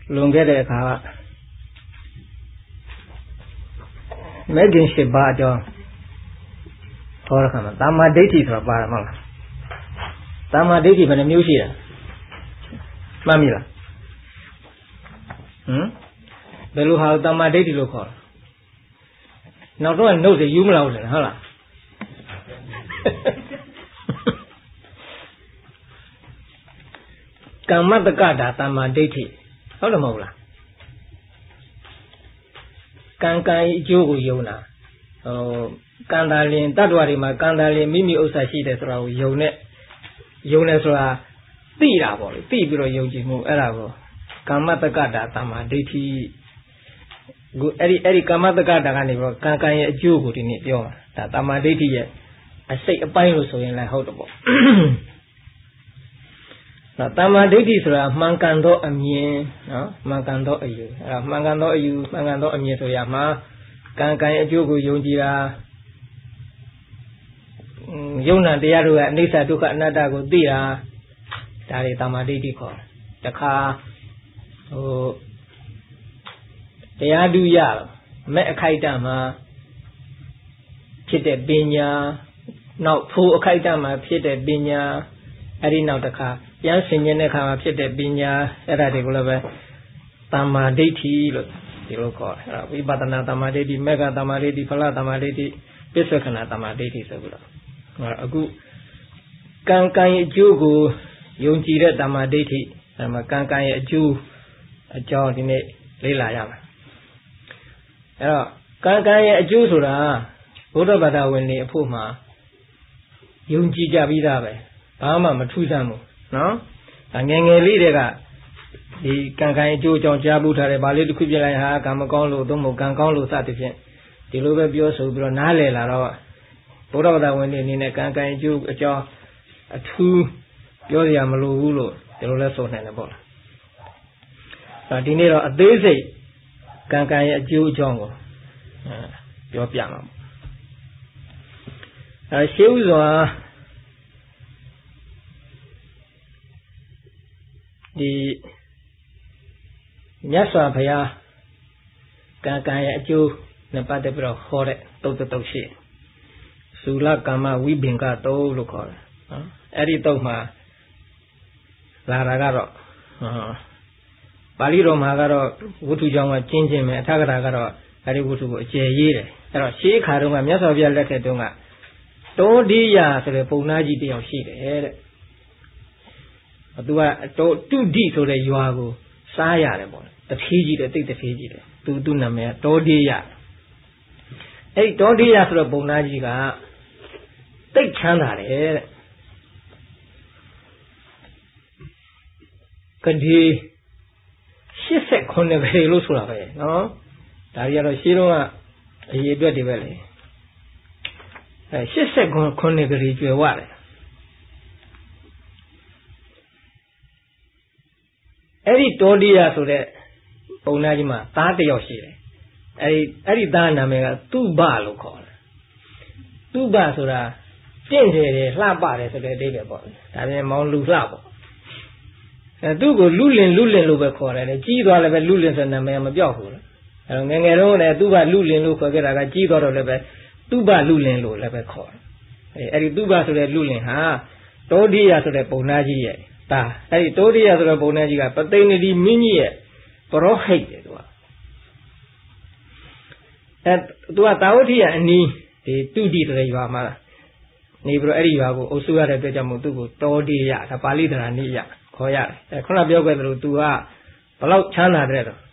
luồng cái này khá mấy cái ship ba cho thôi là khám tam ma đế thì thôi ba mà tam ma đế thì phải làm nhiêu gì à mà mi là bây giờ họ tam ma đế thì lúc họ nào đó là nấu thì yếm lâu rồi hả là cảm mắt tất cả đã tam ma đế thì hả là màu là càng cái chú của yêu na càng đa liền tát vào đi mà càng đa liền mimi ốc sai đấy rồi yêu này rồi tì ra bỏ tì bị rồi yêu gì mu ấy là bỏ cảm mắt tất cả đã tam ma đế thì ấy cảm mắt tất cả đã cái này bỏ càng cái chú của thì nàyပြောđã tam ma đế thì vậy xây ở bay rồi rồi lại hậu đó bỏ tam ma đế thì rồi mang càng đó âm nhiên mang càng đó yêu mang càng đó yêu mang càng đó âm nhiên rồi mà càng cái chú của yêu gì là yêu làတရားတို့ကအနိစ္စဒုက္ခအနတ္တကိုသိတာဒါတွေတမာဒိဋ္ဌိခေါ်တခါတရားဓုရမဲ့အခိုက်အတန့်မှာဖြစ်တဲ့ပညာနောက်ဖို့အခိုက်အတန့်မှာဖြစ်တဲ့ပညာအဲ့ဒီနောက်တစ်ခါပြန်ဆင်ခြင်တဲ့အခါမှာဖြစ်တဲ့ပညာအဲ့ဒါတွေကိုလည်းပဲတမာဒိဋ္ဌိလို့ဒီလိုခေါ်တယ်ဝိပဿနာတမာဒိဋ္ဌိမေဃတမာဒိဋ္ဌိဖလတမာဒိဋ္ဌိပစ္စေခဏတမာဒိဋ္ဌိဆိုပြီးတော့အခုကံကံရဲ့အကျိုးကိုယုံကြည်တဲ့တမာဒိဋ္ဌိအဲ့မှာကံကံရဲ့အကျိုးအကြောင်းဒီနေ့လေ့လာရမယ်အဲ့တော့ကံကံရဲ့အကျိုးဆိုတာဘုဒ္ဓဘာသာဝင်တွေအဖို့မှာယုံကြည်ကြပြီးသားပဲဘာမှမထူးဆန်းဘူးနော်ငယ်ငယ်လေးတွေကဒီကံကံအကျိုးအကြောင်းကြားဖို့ထားတယ်ဗာလေးတစ်ခုပြလိုက်ဟာကံမကောင်းလို့သို့မဟုတ်ကံကောင်းလို့စသဖြင့်ဒီလိုပဲပြောဆိုပြီးတော့နားလည်လာတော့ဘုရားဘာသာဝင်တွေအနေနဲ့ကံကံအကျိုးအကြောင်းအထူးပြောစရာမလိုဘူးလို့ဒီလိုလဲဆိုနိုင်တယ်ပေါ့လားဒီနေ့တော့အသေးစိတ်ကံကံရဲ့အကျိုးအကြောင်းကိုပြောပြမှာပေါ့ရှေးဥစွာဒီမြတ်စွာဘုရားကံကံရဲ့အကျိုးနဲ့ပတ်သက်ပြီးတော့ဟောတဲ့တုတ်ရှိသုလကမ္မဝိဘင်္ဂတုတ်လို့ခေါ်တယ်နော်အဲ့ဒီတုတ်မှာလာတာကတော့ပါဠိတော်မှာကတော့ဝတ္ထုကြောင့်ကကျင်းချင်းပဲအထက်ကထာကတော့အဲ့ဒီဝတ္ထုကိုအကျယ်ရေးတယ်အဲ့တော့ရှေးခါတုန်းကမြတ်စွာဘုရားလက်ထက်တုန်းကတောဒိယဆိုတဲ့ပုံနာကြီးတယောက်ရှိတယ်တဲ့သူကတုဒိဆိုတဲ့ရွာကိုစားရတယ်ပေါ့တထေးကြီးတယ်တိတ်တထေးကြီးတယ်သူ့နာမည်တောဒိယအဲ့ဒီတောဒိယဆိုတဲ့ပုံနာကြီးကတိတ်ချမ်းသာတယ်တဲ့ကတိ89ခေလို့ဆိုတာပဲနော်ဒါကြီးကတော့ရှင်းတော့အရေးအတွက်တွေပဲလေ89ခေကျွယ်ဝတယ်အဲ့ဒီတောဒိယဆိုတဲ့ပုံနာကြီးမှာသားတစ်ယောက်ရှိတယ်အဲ့ဒီသားနာမည်ကသုဘလို့ခေါ်တယ်သုဘဆိုတာတင့်တယ်လှပတယ်ဆိုတဲ့အဓိပ္ပာယ်ပေါ့ဒါပြင်မောင်လူလှပေါ့သူ့ကိုလူလင်လို့ပဲခေါ်တယ်ကြီးသွားလည်းပဲလူလင်ဆိုတဲ့နာမည်မပြောက်ဘူးအဲ့တော့ငယ်ငယ်တုန်းကလည်းသူ့ဘလူလင်လို့ခေါ်ခဲ့တာကကြီးသွားတော့လည်းပဲသူ့ဘလူလင်လို့လည်းပဲခေါ်တယ်အဲ့ဒီသူ့ဘဆိုတဲ့လူလင်ဟာတောဒိယဆိုတဲ့ပုံနာကြီးရဲ့ဒါအဲ့ဒီတောဒိယဆိုတဲ့ပုံနာကြီးကပသိဏတိမင်းကြီးရဲ့ပရောဟိတ်တယ်သူကသူကတာဝတိယအနီးဒီတုတိဆိုတဲ့ရွာမှာနေပြီးတော့အဲ့ဒီရွာကိုအုပ်စုရတဲ့အတွက်ကြောင့်မို့သူ့ကိုတောဒိယဒါပါဠိတရားနည်းရခေါ်ရတယ်ခုနပြောခဲ့သလိုသူကဘလောက်ချမ်းသာတဲ့တော့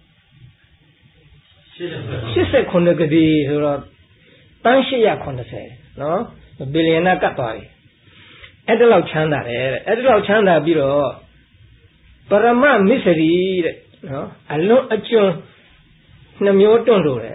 89ကတိဆိုတော့တန်း880နော်ဘီလီယံနဲ့ကတ်သွားပြီအဲ့ဒါလောက်ချမ်းသာတယ်တဲ့အဲ့ဒါလောက်ချမ်းသာပြီးတော့ပရမမစ္စရိတဲ့နော်အလွန်အကျွန်းနှမျိုးတွန့်လို့တယ်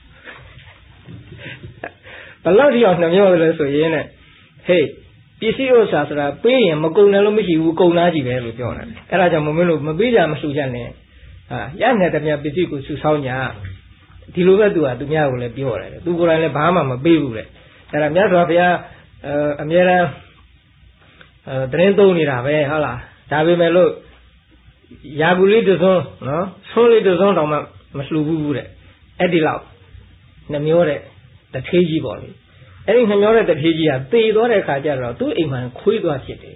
ဘလောက်ဒီအောင်နှမျိုးလဲဆိုရင်တဲ့ဟေးပစ္စည်းဥစ္စာဆိုတာပေးရင်မကုန်တယ်လို့မရှိဘူးကုန်သားကြီးပဲလို့ပြောတယ်အဲ့ဒါကြောင့်မင်းတို့မပေးကြမလှူကြနဲ့ရတဲ့တည်းပစ္စည်းကိုစုဆောင်းကြဒီလိုပဲသူကသူများကိုလည်းပြောတယ်သူကိုယ်တိုင်လည်းဘာမှမပေးဘူးလေအဲ့ဒါမြတ်စွာဘုရားအမြဲတမ်းသတင်းသုံးနေတာပဲဟုတ်လားဒါပေမဲ့လို့ Yaguli to zone, no, solely to zone on Maslubu. Edilau, Namure, the Tiji body. Any Namure the Tiji, they don't a Kajara, two Iman, Kuidua City.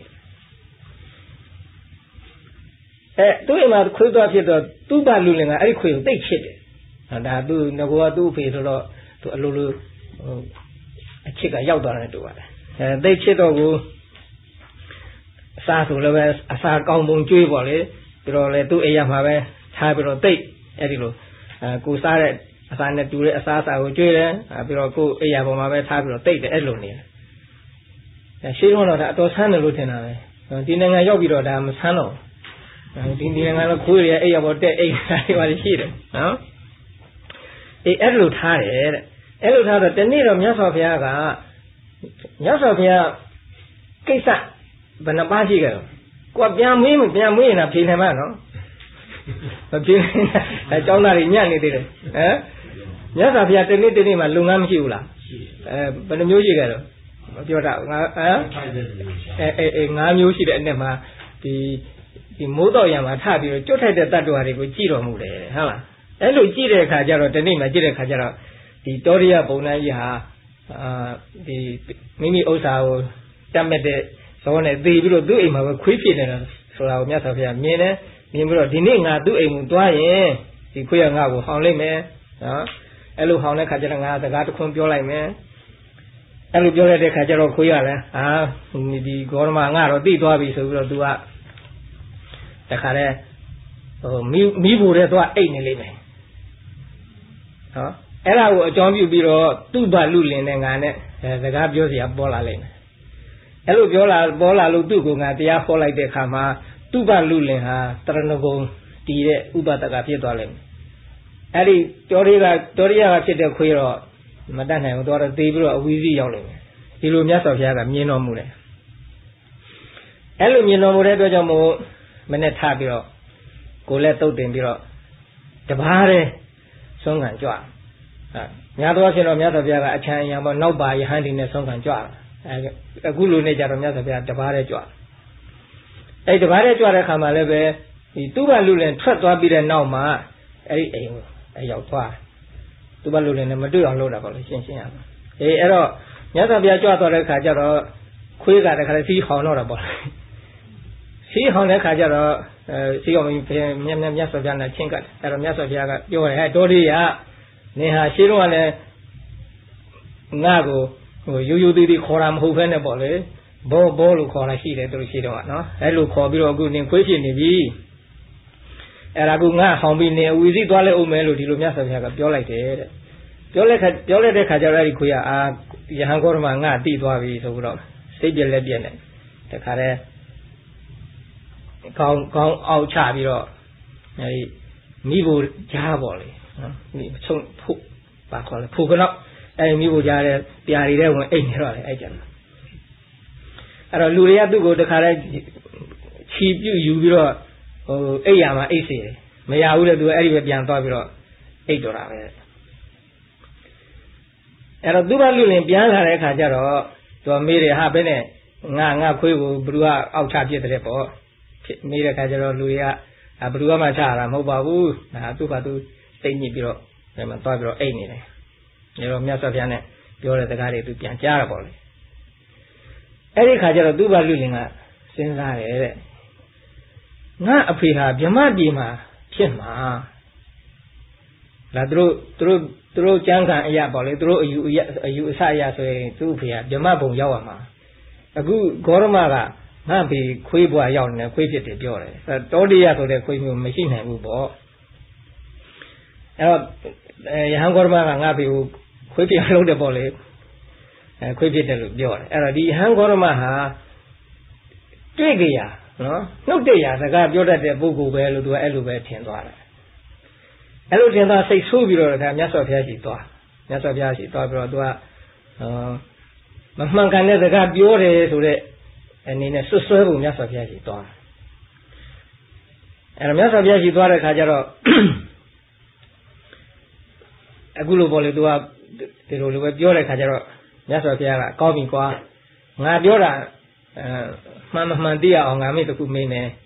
Two Iman, Kuidua City, two Balulina, I quit, they cheated. And I do Nagua do pay to a Lulu, a chick a Yaudana to it. They cheated. Sa le a sa cao mong chui bỏ lấy rồi là tu ấy mà về thay rồi tị ấy rồi cô sa đấy sa này tu đấy sa chui đấy rồi cô ấy mà về thay rồi tị đấy rồi nè xí luôn rồi đã tôi san rồi thế nào đấy đi ngayရောက်ပြီးတော့ဒါမဆန်းတော့ဒီနေငါတော့ခွေးရအဲ့ရပေါ်တက်အဲ့ဒါတွေပါရှိတယ်နော်အဲ့လိုထားတယ်တဲ့အဲ့လိုထားတော့တနေ့တော့မြတ်စွာဘုရားကမြတ်စွာဘုရားကိစ္စဘယ်နှပါရှိကြတော့ကိုပြန်မွေးရင်ဖြေနေမှာနော်မဖြေအကြောင်းသားတွေညံ့နေသေးတယ်ဟမ်မြတ်စွာဘုရားတနေ့မှလုံငန်းမရှိဘူးလားဘယ်နှမျိုးရှိကြတော့မပြောတာငါ5မျိုးရှိတဲ့အနှစ်မှာဒီမိုးတော်ရံမှာထပြီးတော့ကျွတ်ထိုက်တဲ့တ attva တွေကိုကြည့်တော်မူတယ်ဟုတ်လားအဲ့လိုကြည့်တဲ့အခါကျတော့တနေ့မှကြည့်တဲ့အခါကျတော့ဒီတောရိယဘုံနှန်းကြီးဟာဒီမိမိဥစ္စာကိုတတ်မဲ့တဲ့ဇောနဲ့သေပြီးတော့သူ့အိမ်မှာပဲခွေးဖြစ်နေတာဆိုတာကိုမြတ်စွာဘုရားမြင်တယ်မြင်ပြီးတော့ဒီနေ့ငါသူ့အိမ်ကိုသွားရင်ဒီခွေးကငါ့ကိုဟောင်းလိုက်မယ်နော်အဲ့လိုဟောင်းတဲ့ခါကျတော့ငါစကားတစ်ခွန်းပြောလိုက်မယ်အဲ့လိုပြောတဲ့ခါကျတော့ခွေးကလည်းဒီဂေါရမငါတော့တိသွားပြီဆိုပြီးတော့သူကတခါတည်းမီးဖို့တဲ့သွားအိတ်နေလိမ့်မယ်နော်အဲ့ဒါကိုအကြောင်းပြုပြီးတော့သူ့ဘလူလင်နဲ့ငါနဲ့စကားပြောစရာပေါ်လာလိမ့်မယ်အဲ့လိုပြောလာပေါ်လာလို့သူ့ကိုငါတရားဟောလိုက်တဲ့အခါမှာသူ့ဘလူလင်ဟာတရဏဂုံတည်တဲ့ဥပဒကဖြစ်သွားလိမ့်မယ်အဲ့ဒီတောရိယကဖြစ်တဲ့ခွေးတော့မတတ်နိုင်ဘူးတော့သေပြီးတော့အဝီစီရောက်လိမ့်မယ်ဒီလိုမြတ်စွာဘုရားကမြင်တော်မူတယ်အဲ့လိုမြင်တော်မူတဲ့အတွက်ကြောင့်မို့မနဲ့ထားပြီးတော့ကိုယ်လည်းတုတ်တင်ပြီးတော့တပါးတဲ့ဆုံးခံကြွညာတော်ဖြစ်တော့မြတ်စွာဘုရားကအချမ်းအယံပေါ့နောက်ပါယဟန်ဒီနဲ့ဆုံးခံကြွအခုလိုနေကြတော့မြတ်စွာဘုရားတပါးတဲ့ကြွအဲ့တပါးတဲ့ကြွတဲ့ခါမှာလည်းပဲဒီသူ့ဘလူလင်ထွက်သွားပြီးတဲ့နောက်မှာအဲ့ဒီအိမ်ကိုရောက်သွားသူ့ဘလူလင်နဲ့မတွေ့အောင်လုပ်တာပေါ့လေရှင်းရပါအဲ့တော့မြတ်စွာဘုရားကြွသွားတဲ့ခါကျတော့ခွေးကတခါတည်းစီးဟောင်းတော့တာပေါ့စီးဟောင်းတဲ့ခါကျတော့စီးအောင်မြတ်စွာဘုရားနဲ့ချင်းကတ်အဲ့တော့မြတ်စွာဘုရားကပြောတယ်ဟဲ့တော်လေးရနေဟာရှင်းတော့လည်းငါ့ကိုရိုးသေးသေးခေါ်တာမဟုတ်ဘဲနဲ့ပေါ့လေဘောလို့ခေါ်တာရှိတယ်သူတို့ရှိတော့နော်အဲ့လိုခေါ်ပြီးတော့အခုနင်ခွေးဖြစ်နေပြီအဲ့ဒါကငါဟောင်းပြီးနေအဝီစီသွားလဲအောင်မယ်လို့ဒီလိုမြတ်စွာဘုရားကပြောလိုက်တယ်တဲ့ပြောလိုက်တဲ့ခါကျတော့အဲ့ဒီခွေးကယဟန်ဂေါရမငါတိသွားပြီဆိုပြီးတော့စိတ်ပြက်လက်ပြက်နဲ့တခါတည်းကောင်းအောက်ချပြီးတော့အဲဒီမိဖို့ကြားပေါ့လေနော်မိချုံဖို့ပါခေါ်လဲဖို့ကတော့အဲဒီမိဖို့ကြားတဲ့ပြာတွေတဲ့ဝင်အိတ်နေတော့လေအဲ့ကျန်အဲ့တော့လူတွေကသူ့ကိုတခါတည်းချီပြုတ်ယူပြီးတော့အိတ်ရမှာအိတ်စေတယ်မရဘူးလေသူအဲ့ဒီပဲပြန်သွားပြီးတော့အိတ်တော်တာပဲအဲ့တော့သူ့ဘလူလင်ပြန်လာတဲ့အခါကျတော့သူကမေးတယ်ဟာဘယ်နဲ့ငါခွေးကိုဘလူကအောက်ချပြစ်တဲ့ပေါ့မေးတဲ့အခါကျတော့လူတွေကဘလူကမှချတာမဟုတ်ပါဘူးဒါသူ့ဘာသူစိတ်ညစ်ပြီးတော့ဒီမှာသွားပြီးတော့အိတ်နေတယ်ဒါတော့မြတ်စွာဘုရားနဲ့ပြောတဲ့စကားတွေသူပြန်ကြားတာပေါ့လေအဲ့ဒီခါကျတော့သူ့ဘလူလင်ကစဉ်းစားတယ်တဲ့ငါအဖေဟာဗြဟ္မပြည်မှာဖြစ်မှာဒါသူတို့ကြမ်းခံအရာပေါ့လေသူတို့အယူအဆအရာဆိုရင်သူ့အဖေကဗြဟ္မဘုံရောက်ရမှာအခုဂေါရမကငါဖေခွေးဘွားရောက်နေခွေးဖြစ်တယ်ပြောတယ်တောတိယဆိုတဲ့ခွေးမျိုးမရှိနိုင်ဘူးပေါ့အဲ့တော့ယဟန်ဂေါရမကငါဖေကိုခွေးပြလုပ်တယ်ပေါ့လေခွေးဖြစ်တယ်လို့ပြောတယ်အဲ့တော့ဒီယဟန်ဂေါရမဟာတွေ့ကြရနော်နှုတ်တဲ့ရာစကားပြောတတ်တဲ့ပုဂ္ဂိုလ်ပဲလို့သူကအဲ့လိုပဲထင်သွားတယ်အဲ့လိုထင်သွားစိတ်ဆိုးပြီးတော့ဒါမြတ်စွာဘုရားရှိသွားပြီးတော့သူကမမှန်ကန်တဲ့စကားပြောတယ်ဆိုတဲ့အနေနဲ့ဆွဆွဲဖို့မြတ်စွာဘုရားရှိသွားအဲ့တော့မြတ်စွာဘုရားရှိသွားတဲ့ခါကျတော့အခုလိုပေါ့လေသူကဒီလိုပဲပြောတဲ့ခါကျတော့မြတ်စွာဘုရားကကောင်းပြီကွာငါပြောတာမှန်သိရအောင်ငါမေ့တခုမေးမယ်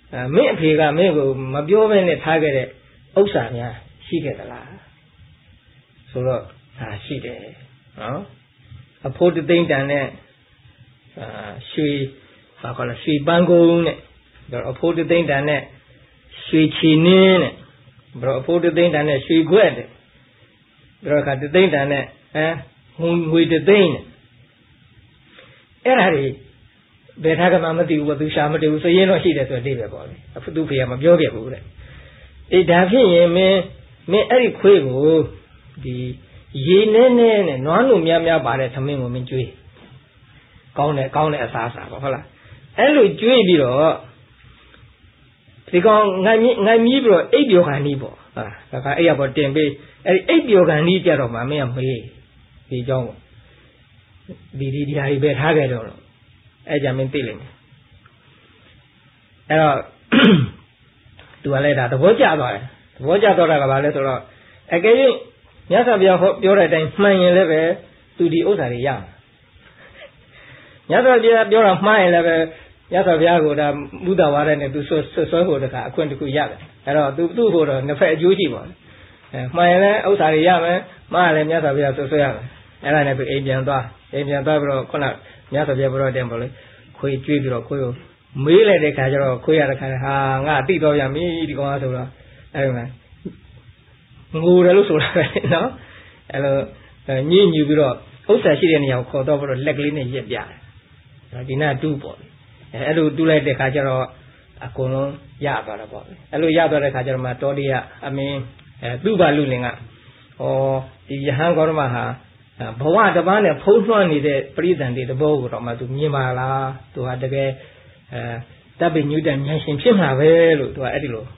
မင်းအဖေကမင်းကိုမပြောဘဲနဲ့ထားခဲ့တဲ့ဥစ္စာများရှိခဲ့သလားဆိုတော့ရှိတယ်နော်အဖိုးတသိန်းတန်နဲ့ရွှေဘာခေါ်လဲရွှေပန်းကုန်းနဲ့အဖိုးတသိန်းတန်နဲ့ရွှေချီနင်းနဲ့အဖိုးတသိန်းတန်နဲ့ရွှေခွက်တဲ့ပြီးတော့ခါတသိန်းတန်နဲ့ငွေတသိန်းနဲ့အဲ့ဒါတွေဘယ်ထားကမှမသိဘူးသူရှာမတွေ့ဘူးစရင်တော့ရှိတယ်ဆိုတဲ့အဓိပ္ပာယ်ပေါ့လေအခုသူ့ဖေကမပြောပြဘူးတဲ့အေးဒါဖြစ်ရင်မင်းအဲ့ဒီခွေးကိုဒီရေနဲ့နဲ့နွားလိုများပါတဲ့သမင်းကိုမင်းကျွေးကောင်းတဲ့အစားအစာပေါ့ဟုတ်လားအဲ့လိုကျွေးပြီးတော့ဒီကောင်ငိုင်မြည်ပြီးတော့အိပ်ပျော်ခံနီးပေါ့ဟာဒါကအဲ့ရပေါ်တင်ပေးအဲ့ဒီအိပ်ပျော်ခံနီးကြတော့မှမင်းကမေးဒီเจ้าဒီဟာတွေပဲထားခဲ့တော့အဲ့ကြမင်းသိလိမ့်မယ်အဲ့တော့သူကလည်းဒါသဘောကျသွားတယ်သဘောကျတော့တာကဘာလဲဆိုတော့အကယ်၍မြတ်စွာဘုရားပြောတဲ့အတိုင်းမှန်ရင်လည်းပဲသူဒီဥစ္စာတွေရမှာမြတ်စွာဘုရားပြောတာမှားရင်လည်းပဲမြတ်စွာဘုရားကဒါမူတဝါဒနဲ့သူဆွဲဖို့တခါအခွင့်တစ်ခုရတယ်အဲ့တော့သူ့ဖို့တော့နှစ်ဖက်အကျိုးရှိပါလေမှန်ရင်လည်းဥစ္စာတွေရမယ်မှားရင်လည်းမြတ်စွာဘုရားဆွဲရမယ်အဲ့ဒါနဲ့သူအိမ်ပြန်သွားပြီးတော့ခုနမြတ်စွာဘုရားပြောတဲ့ပေါ့လေခွေးကျွေးပြီးတော့ခွေးကိုမေးလိုက်တဲ့ခါကျတော့ခွေးရတဲ့ခါဟာငါသိတော့ပြန်ပြီဒီကောင်ကဆိုတော့အဲ့ဒီမှာငိုတယ်လို့ဆိုတာပဲနော်အဲ့လိုညှိညူပြီးတော့ဥစ္စာရှိတဲ့နေရာကိုခေါ်တော့ပြီးတော့လက်ကလေးနဲ့ရက်ပြတယ်ဒီနာတူးပေါ့အဲ့လိုတူးလိုက်တဲ့ခါကျတော့အကုန်လုံးရသွားတယ်ပေါ့အဲ့လိုရသွားတဲ့ခါကျတော့မှတောတိယအမင်းသူ့ဘာလူလင်ကဒီယဟန်ဂေါရမဟာဘဝတစ်ပါးနဲ့ဖုံးလွှမ်းနေတဲ့ပရိသန်တွေတဘောကိုတော့မှသူမြင်ပါလားသူဟာတကယ်တပ်ပိညုတဉာဏ်ရှင်ဖြစ်မှာပဲလို့သူကအဲ့ဒီလို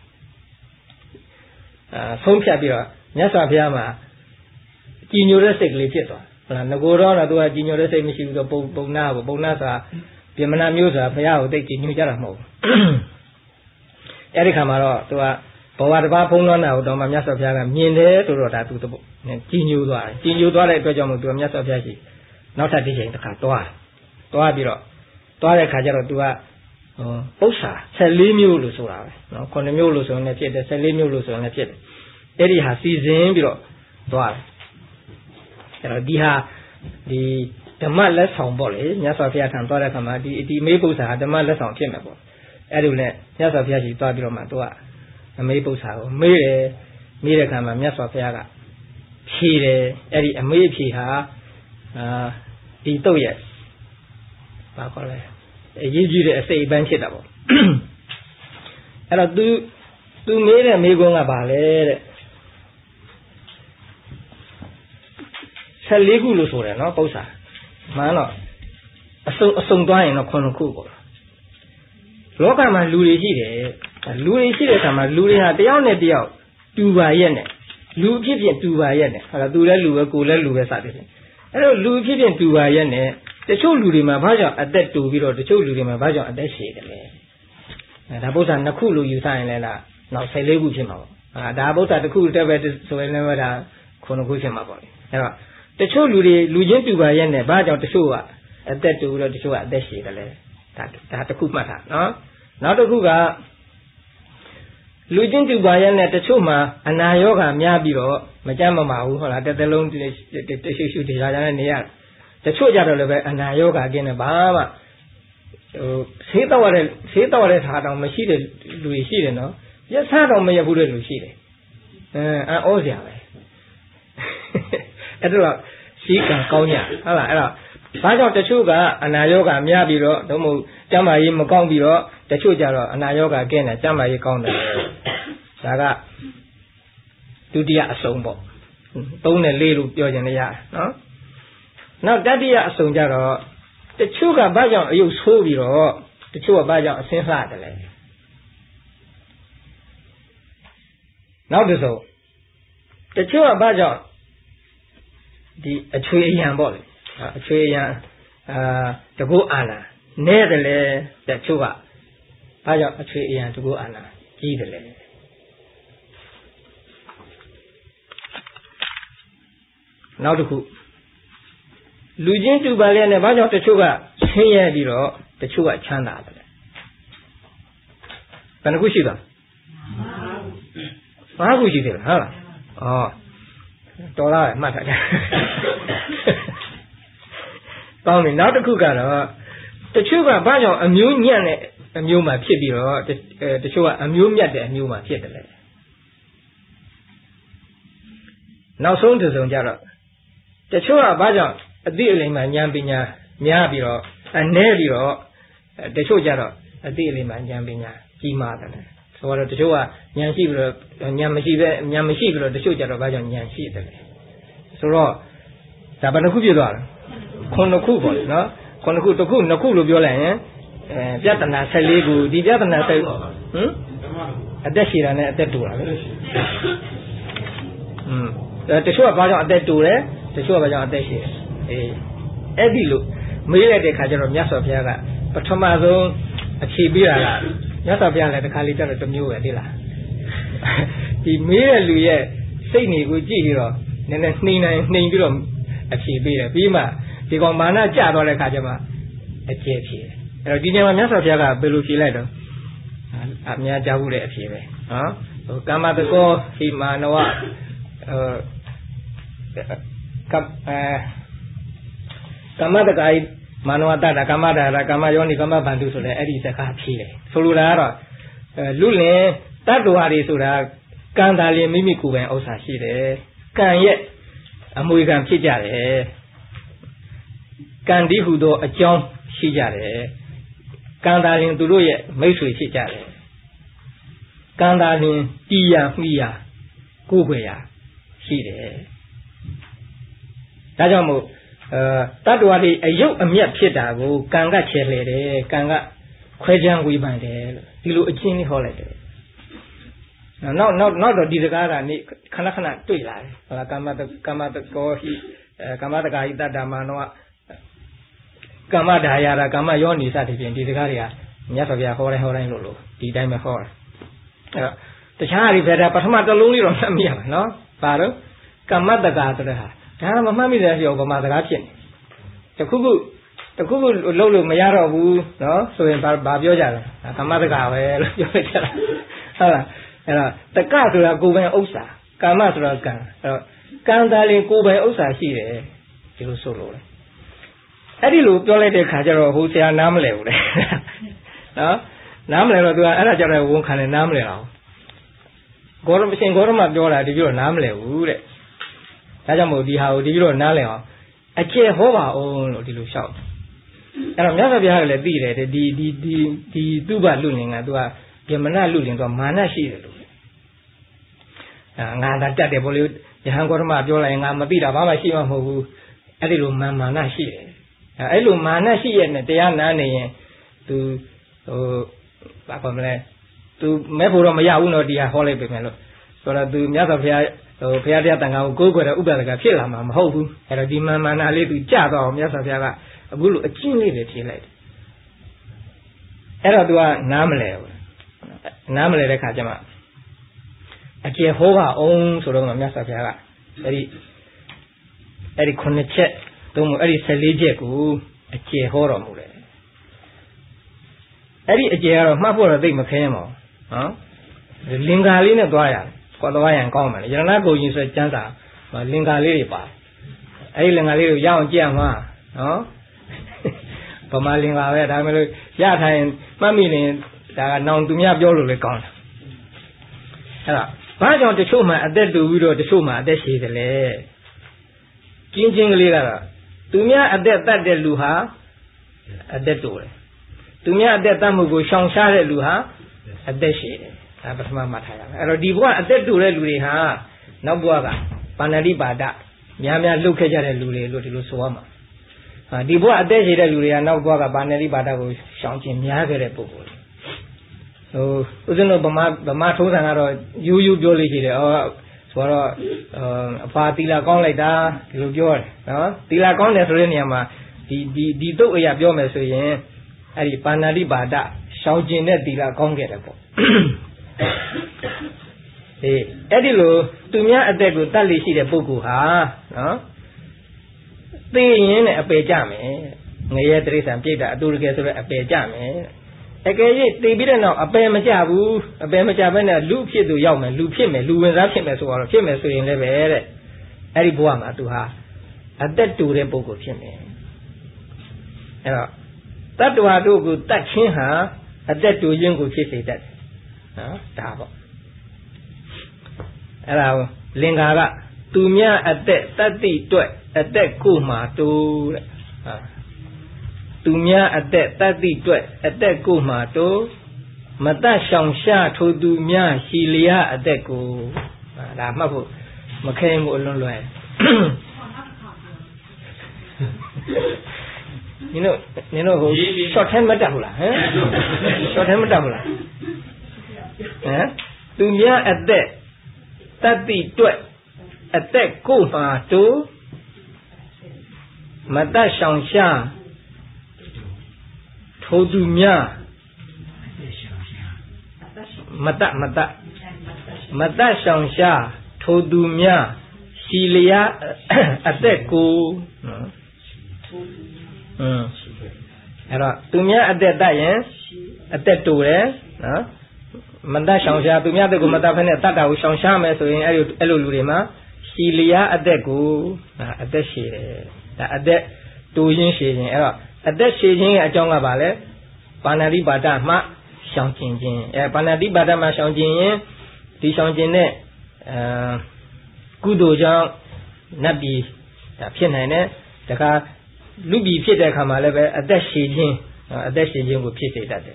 ဆုံးဖြတ်ပြီးတော့မြတ်စွာဘုရားမှာကြည်ညိုတဲ့စိတ်ကလေးဖြစ်သွားဟုတ်လားငကိုတော့သူကကြည်ညိုတဲ့စိတ်မရှိဘူးဆိုပုံနာဆိုတာပြမနာမျိုးဆိုတာဘုရားကိုသိကြည်ညိုကြတာမဟုတ်ဘူးအဲ့ဒီခါမှာတော့သူကဘဝတစ်ပါးဖုံးလွှမ်းတာကိုတော့မှမြတ်စွာဘုရားကမြင်တယ်ဆိုတော့ဒါသူကြည်ညိုသွားတယ်ကြည်ညိုသွားတဲ့အတွက်ကြောင့်မို့သူကမြတ်စွာဘုရားရှိနောက်ထပ်ဒီချိန်တစ်ခါသွားပြီးတော့သွားတဲ့ခါကျတော့သူကဥစ္စာ14မျိုးလို့ဆိုတာပဲနော်9မျိုးလို့ဆိုရင်လည်းဖြစ်တယ်14မျိုးလို့ဆိုရင်လည်းဖြစ်တယ်အဲ့ဒီဟာစီစဉ်ပြီးတော့သွားတယ်အဲ့တော့ဒီဓမ္မလက်ဆောင်ပေါ့လေမြတ်စွာဘုရားထံသွားတဲ့ခါမှာဒီမေးပု္ပ္ပာဓမ္မလက်ဆောင်ဖြစ်မယ်ပေါ့အဲ့ဒီနဲ့မြတ်စွာဘုရားရှိသွားပြီးတော့မှသူကအမေးပု္ပ္ပာကိုမေးတဲ့ခါမှာမြတ်စွာဘုရားကဖြေတယ်အဲ့ဒီအမေးဖြေဟာဒီတော့ရဲ့ဘာခေါ်လဲအရေးကြီးတဲ့အစိတ်အပိုင်းဖြစ်တာပေါ့အဲ့တော့သူမေးတဲ့မေးခွန်းကဘာလဲတဲ့14ခုလို့ဆိုတယ်နော်ပု္ပ္ပာမှန်တော့အစုံသွားရင်တော့9ခုပေါ့လောကမှာလူတွေရှိတယ်လူတွေရှိတဲ့အခါမှာလူတွေဟာတယောက်နဲ့တယောက်တူပါရဲ့နဲ့လူအဖြစ်ဖြင့်တူပါရဲ့နဲ့ဟုတ်လားသူလည်းလူပဲကိုယ်လည်းလူပဲစသည်ဖြင့်အဲ့တော့လူအဖြစ်ဖြင့်တူပါရဲ့နဲ့တချို့လူတွေမှာဘာကြောင့်အသက်တူပြီးတော့တချို့လူတွေမှာဘာကြောင့်အသက်ရှည်တယ်လဲဒါဗုဒ္ဓနှစ်ခုလို့ယူဆရင်လည်းလားနောက်14ခုဖြစ်မှာပေါ့ဒါဗုဒ္ဓတစ်ခုတက်ပဲဆိုရင်လည်းဒါ9ခုဖြစ်မှာပေါ့အဲ့တော့တချို့လူတွေလူချင်းတူပါရဲ့နဲ့ဘာကြောင့်တချို့ကအသက်တူပြီးတော့တချို့ကအသက်ရှည်တယ်လဲဒါတစ်ခုမှတ်တာနော်နောက်တစ်ခုကလူချင်းတူပါရဲ့နဲ့တချို့မှာအနာရောဂါများပြီးတော့မကြမ်းမမာဘူးဟုတ်လားတစ်သက်လုံးတရှုတရားနဲ့နေရတချို့ကြတော့လည်းပဲအနာရောဂါကင်းတယ်ဘာမှဆေးတော့ရတဲ့ထားတောင်မရှိတဲ့လူတွေရှိတယ်နော်ရက်စားတော့မရဘူးတဲ့လူရှိတယ်အော်စရာပဲအဲ့တော့ရှိကံကောင်းကြဟုတ်လားအဲ့တော့ဘာကြောင့်တချို့ကအနာရောဂါများပြီးတော့တို့မို့ကျန်းမာရေးမကောင်းပြီးတော့တချို့ကြတော့အနာရောဂါကင်းတယ်ကျန်းမာရေးကောင်းတယ်ဒါကဒုတိယအစုံပေါ့3နဲ့4လို့ပြောကြတယ်ရနော်နောက်တတိယအစုံကြတော့တချို့ကဘာကြောင့်အယုတ်ဆိုးပြီးတော့တချို့ကဘာကြောင့်အဆင်းလှတယ်လဲနောက်တစ်စုံတချို့ကဘာကြောင့်ဒီအချွေအယံပေါ့လေအချွေအယံတကူအာနာနဲတယ်လေတချို့ကဘာကြောင့်အချွေအယံတကူအာနာကြီးတယ်လေနောက်တစ်ခုလူချင်းတူပါလေနဲ့ဘာကြောင့်တချို့ကဆင်းရဲပြီးတော့တချို့ကချမ်းသာတယ် bana ku shi da ma ku shi de ha la to la ma thaကောင်းပြီနောက်တစ်ခုကတော့တချို့ကဘာကြောင့်အမျိုးညံ့တဲ့အမျိုးမှာဖြစ်ပြီးတော့တချို့ကအမျိုးမြတ်တဲ့အမျိုးမှာဖြစ်တယ်လေနောက်ဆုံးတစ်စုံကြတော့တချို့ကဘာကြောင့်အသိအလိမ္မာဉာဏ်ပညာများပြီးတော့အနေပြီးတော့တချို့ကြတော့အသိအလိမ္မာဉာဏ်ပညာကြီးမားတယ်ဆိုတော့တချို့ကဉာဏ်ရှိပြီးတော့ဉာဏ်မရှိပြီးတော့တချို့ကြတော့ဘာကြောင့်ဉာဏ်ရှိတယ်လဲဆိုတော့ဒါဘယ်နှခုပြသွားလဲခုနှစ်ခုပေါ့နော်ခုနှစ်ခုတစ်ခုနှစ်ခုလို့ပြောလိုက်ရင်ပြဿနာ14ခုဒီပြဿနာ10အသက်ရှည်တာနဲ့အသက်တူတာလေတချို့ကဘာကြောင့်အသက်တူလဲတချို့ကဘာကြောင့်အသက်ရှည်အဲ့ဒီလိုမေးလိုက်တဲ့ခါကျတော့မြတ်စွာဘုရားကပထမဆုံးအခြေပေးတာကမြတ်စွာဘုရားလည်းတစ်ခါလေးတက်တော့တစ်မျိုးပဲသိလားဒီမေးတဲ့လူရဲ့စိတ်တွေကိုကြည့်ပြီးတော့နည်းနည်းနှိမ်ပြီးတော့အခြေပေးတယ်ပြီးမှဒီကောင်မာနကျသွားတဲ့ခါကျမှအကျဲဖြေတယ်အဲ့တော့ဒီနေ့မှာမြတ်စွာဘုရားကဘယ်လိုဖြေလိုက်တော့အများကြားဘူးတဲ့အဖြေပဲနော်ကာမတကောဟိမာနဝကာမတကာယမာနဝတ္တကာမဒါရကာမယောနိကာမဗန္ဓုဆိုတဲ့အဲ့ဒီစကားဖြေတယ်ဆိုလိုတာကတော့လူလင်တတ္တဝါတွေဆိုတာကံတာလင်မိမိကိုယ်ပိုင်ဥစ္စာရှိတယ်ကံရဲ့အမွေခံဖြစ်ကြတယ်ကံဒီဟုသောအကြောင်းရှိကြတယ်ကံတာလင်သူတို့ရဲ့မိတ်ဆွေဖြစ်ကြတယ်ကံတာလင်တီးရမှီးရကိုယ်ွယ်ရရှိတယ်ဒါကြောင့်မို့တတ္တဝါတွေအယုတ်အမြတ်ဖြစ်တာကိုကံကချေလှယ်တယ်ကံကခွဲခြမ်းဝေဖန်တယ်လို့ဒီလိုအချင်းလေးဟောလိုက်တယ်နောက်တော့ဒီစကားကနေခဏတွေ့လာတယ်ဟုတ်လားကာမတကောဟိကာမတကာဟိတတ္တမနောကာမဒါယရာကာမယောနိစသည်ဖြင့်ဒီစကားတွေကမြတ်စွာဘုရားဟောတိုင်းလို့ဒီတိုင်းပဲဟောတယ်အဲ့တော့တခြားအရိဖက်တာပထမတစ်လုံးလေးတော့မှတ်မိရမှာနော်ဘာလို့ကာမတကာဆိုတဲ့ဟာဒါကမမှတ်မိတဲ့ပြောဗမာစကားဖြစ်နေတခုခုလုံးလို့မရတော့ဘူးနော်ဆိုရင်ဘာပြောကြလဲကာမတကာပဲလို့ပြောကြတာဟုတ်လားအဲ့တော့တကဆိုတာကိုယ်ပိုင်ဥစ္စာကာမဆိုတာကံအဲ့တော့ကံတာလင်ကိုယ်ပိုင်ဥစ္စာရှိတယ်ဒီလိုဆိုလို့လေအဲ့ဒီလိုပြောလိုက်တဲ့ခါကျတော့ဟိုဆရာနားမလဲဘူးလေနော်နားမလဲတော့သူကအဲ့ဒါကြောင့်လည်းဝန်ခံတယ်နားမလဲအောင်ဂေါရမရှင်ဂေါရမပြောတာဒီပြတော့နားမလဲဘူးတဲ့ဒါကြောင့်မို့ဒီဟာကိုဒီပြတော့နားလဲအောင်အကျယ်ဟောပါအောင်လို့ဒီလိုလျှောက်အဲ့တော့မြတ်စွာဘုရားကလည်းသိတယ်ဒီသူ့ဘလူလင်ကသူကဗြဟ္မဏလူလင်သူကမာနရှိတယ်လို့ငါသာတတ်တယ်ဘောလေယဟန်ဂေါရမပြောလိုက်ရင်ငါမသိတာဘာမှရှိမှမဟုတ်ဘူးအဲ့ဒီလိုမာနရှိတယ်အဲ့လိုမာနရှိရဲ့နဲ့တရားနာနေရင်သူဘာပေါ်မလဲသူမဲ့ဖို့တော့မရဘူးနော်တရားဟောလိုက်ပြီမယ်လို့ဆိုတော့သူမြတ်စွာဘုရားဘုရားတရားတန်ခါကိုကိုးကွယ်တဲ့ဥပဒကဖြစ်လာမှာမဟုတ်ဘူးအဲ့တော့ဒီမာနလေးသူကြတော့မြတ်စွာဘုရားကအခုလိုအကျဉ်းလေးပဲဖြေလိုက်တယ်အဲ့တော့သူကနားမလဲဘူးနားမလဲတဲ့ခါကျမှအကျေဟောပါအောင်ဆိုတော့မြတ်စွာဘုရားကအဲ့ဒီ9ချက်သုံးမို့အဲ့ဒီ14ချက်ကိုအကျေဟောတော်မူတယ်အဲ့ဒီအကျေကတော့မှတ်ဖို့တော့သိမခဲရင်ပါဘူးနော်လင်္ကာလေးနဲ့သွားရတယ်ခေါ်သွားရင်ကောင်းမယ်ရဏဂုံကြီးဆိုကျမ်းစာလင်္ကာလေးတွေပါအဲ့ဒီလင်္ကာလေးကိုရအောင်ကြည့်အောင်မှာနော်ဗမာလင်္ကာပဲဒါမှမဟုတ်ရထိုင်မှတ်မိရင်ဒါကနောင်သူများပြောလို့လည်းကောင်းတယ်အဲ့ဒါဘာကြောင့်တချို့မှအသက်တူပြီးတော့တချို့မှအသက်ရှည်တယ်လေကျင်းကလေးကတော့သူများအသက်တတ်တဲ့လူဟာအသက်တူတယ်သူများအသက်တတ်မှုကိုရှောင်ရှားတဲ့လူဟာအသက်ရှည်တယ်ဒါပထမမှတ်ထားရမယ်အဲ့တော့ဒီဘဝအသက်တူတဲ့လူတွေဟာနောက်ဘဝကပါဏာတိပါဒများလှုပ်ခဲ့ကြတဲ့လူတွေလို့ဒီလိုဆိုရမှာဒီဘဝအသက်ရှည်တဲ့လူတွေကနောက်ဘဝကပါဏာတိပါဒကိုရှောင်ကျင်များခဲ့တဲ့ပုဂ္ဂိုလ်ဦးဇင်းတို့ဗမာထုံးစံကတော့ယူပြောလို့ရှိတယ်ဆိုတော့အဖာသီလကောင်းလိုက်တာဒီလိုပြောတယ်နော်သီလကောင်းတယ်ဆိုတဲ့နေရာမှာဒီတုတ်အရာပြောမယ်ဆိုရင်အဲ့ဒီပါဏာတိပါဒရှောင်ကျင်တဲ့သီလကောင်းခဲ့တယ်ပေါ့အဲ့ဒီလိုသူများအသက်ကိုတတ်လိရှိတဲ့ပုဂ္ဂိုလ်ဟာနော်သိရင်နဲ့အပေကြမယ်ငရဲတိရစ္ဆာန်ပြိတ္တာအတူတကယ်ဆိုတော့အပေကြမယ်အကယ်၍တည်ပြီးတဲ့နောက်အပယ်မကြဘူးအပယ်မကြဘဲနဲ့လူဖြစ်သူရောက်မယ်လူဖြစ်မယ်လူဝင်စားဖြစ်မယ်ဆိုတော့ဖြစ်မယ်ဆိုရင်လည်းပဲတဲ့အဲ့ဒီဘဝမှာသူဟာအသက်တူတဲ့ပုဂ္ဂိုလ်ဖြစ်မယ်အဲ့တော့တတ္တဝါတို့ကိုတတ်ခြင်းဟာအသက်တူခြင်းကိုဖြစ်စေတတ်တယ်နော်ဒါပေါ့အဲ့ဒါလင်္ကာကသူများအသက်တတ္တိတွက်အသက်ကိုမှတူတဲ့သူများအသက်တတ္တိတွက်အသက်ကိုမှတူမတတ်ရှောင်ရှားထိုသူများရှီလျာအသက်ကိုဒါမှတ်ဖို့မခဲမှုအလွန်လွယ်နင်တို့ဟို short term မတတ်ဘူးလားဟမ် short term မတတ်ဘူးလားဟမ်သူများအသက်တတ္တိတွက်အသက်ကိုမှတူမတတ်ရှောင်ရှားထိုသူများမတတ်ရှောင်ရှားထိုသူများရှီလျာအသက်ကိုအဲ့တော့သူများအသက်တတ်ရင်အသက်တူတယ်နော်မတတ်ရှောင်ရှားသူများတဲ့ကိုမတတ်ဖက်နဲ့တတ်တာကိုရှောင်ရှားမယ်ဆိုရင်အဲ့လိုလူတွေမှာရှီလျာအသက်ကိုအသက်ရှည်တယ်ဒါအသက်တူရင်းရှည်ခြင်းအဲ့တော့အသက်ရှည်ခြင်းရဲ့အကြောင်းကဘာလဲပါဏာတိပါဒမှရှောင်ကျင်ခြင်းပါဏာတိပါဒမှရှောင်ကျင်ရင်ဒီရှောင်ကျင်တဲ့ကုသိုလ်ကြောင့်နတ်ပြည်ဒါဖြစ်နိုင်တယ်တခါလူပြည်ဖြစ်တဲ့အခါမှာလည်းပဲအသက်ရှည်ခြင်းကိုဖြစ်စေတတ်တယ်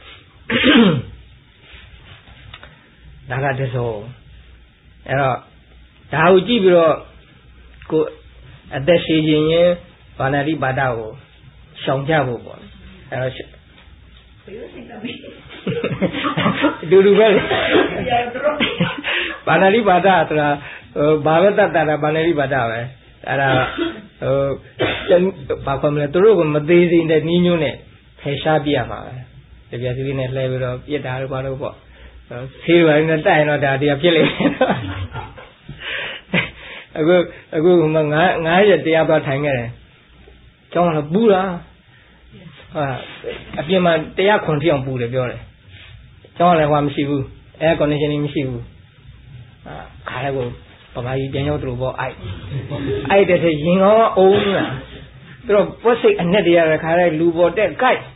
ဒါကတစောအဲ့တော့ဒါကိုကြည့်ပြီးတော့ကိုအသက်ရှည်ခြင်းရင်ပါဏာတိပါဒကိုရှောင်ကြဖို့ပေါ့အဲ့တော့ဒူပဲပါဏာတိပါဒဆိုတာဘာပဲတတ်တာပါဏာတိပါဒပဲအဲ့ဒါဘာခေါ်မလဲသူတို့ကမသေးစိမ့်တဲ့နီးညွန်းနဲ့ဖယ်ရှားပြရမှာပဲတပြက်စီးနဲ့လှည့်ပြီးတော့ပြစ်တာတော့ဘာလို့ပေါ့ဆေးပါနေတိုက်ရင်တော့ဒါတရားဖြစ်လိမ့်မယ်အခု9ရက်တရားသွားထိုင်ခဲ့တယ်ကျောင်းကပူတာအပြင်မှာတရားခွန်ထအောင်ပူတယ်ပြောတယ်ကျောင်းကလည်းဟွာမရှိဘူးair conditioning မရှိဘူးခါလည်းကိုပမာကြီးပြန်ရောက်သူပေါ့အိုက်တဲ့ထရင်ကောင်းအုံးလားသူတို့ပွက်စိတ်အနဲ့တရားခါလည်းလူပေါ်တက်ကြိုက်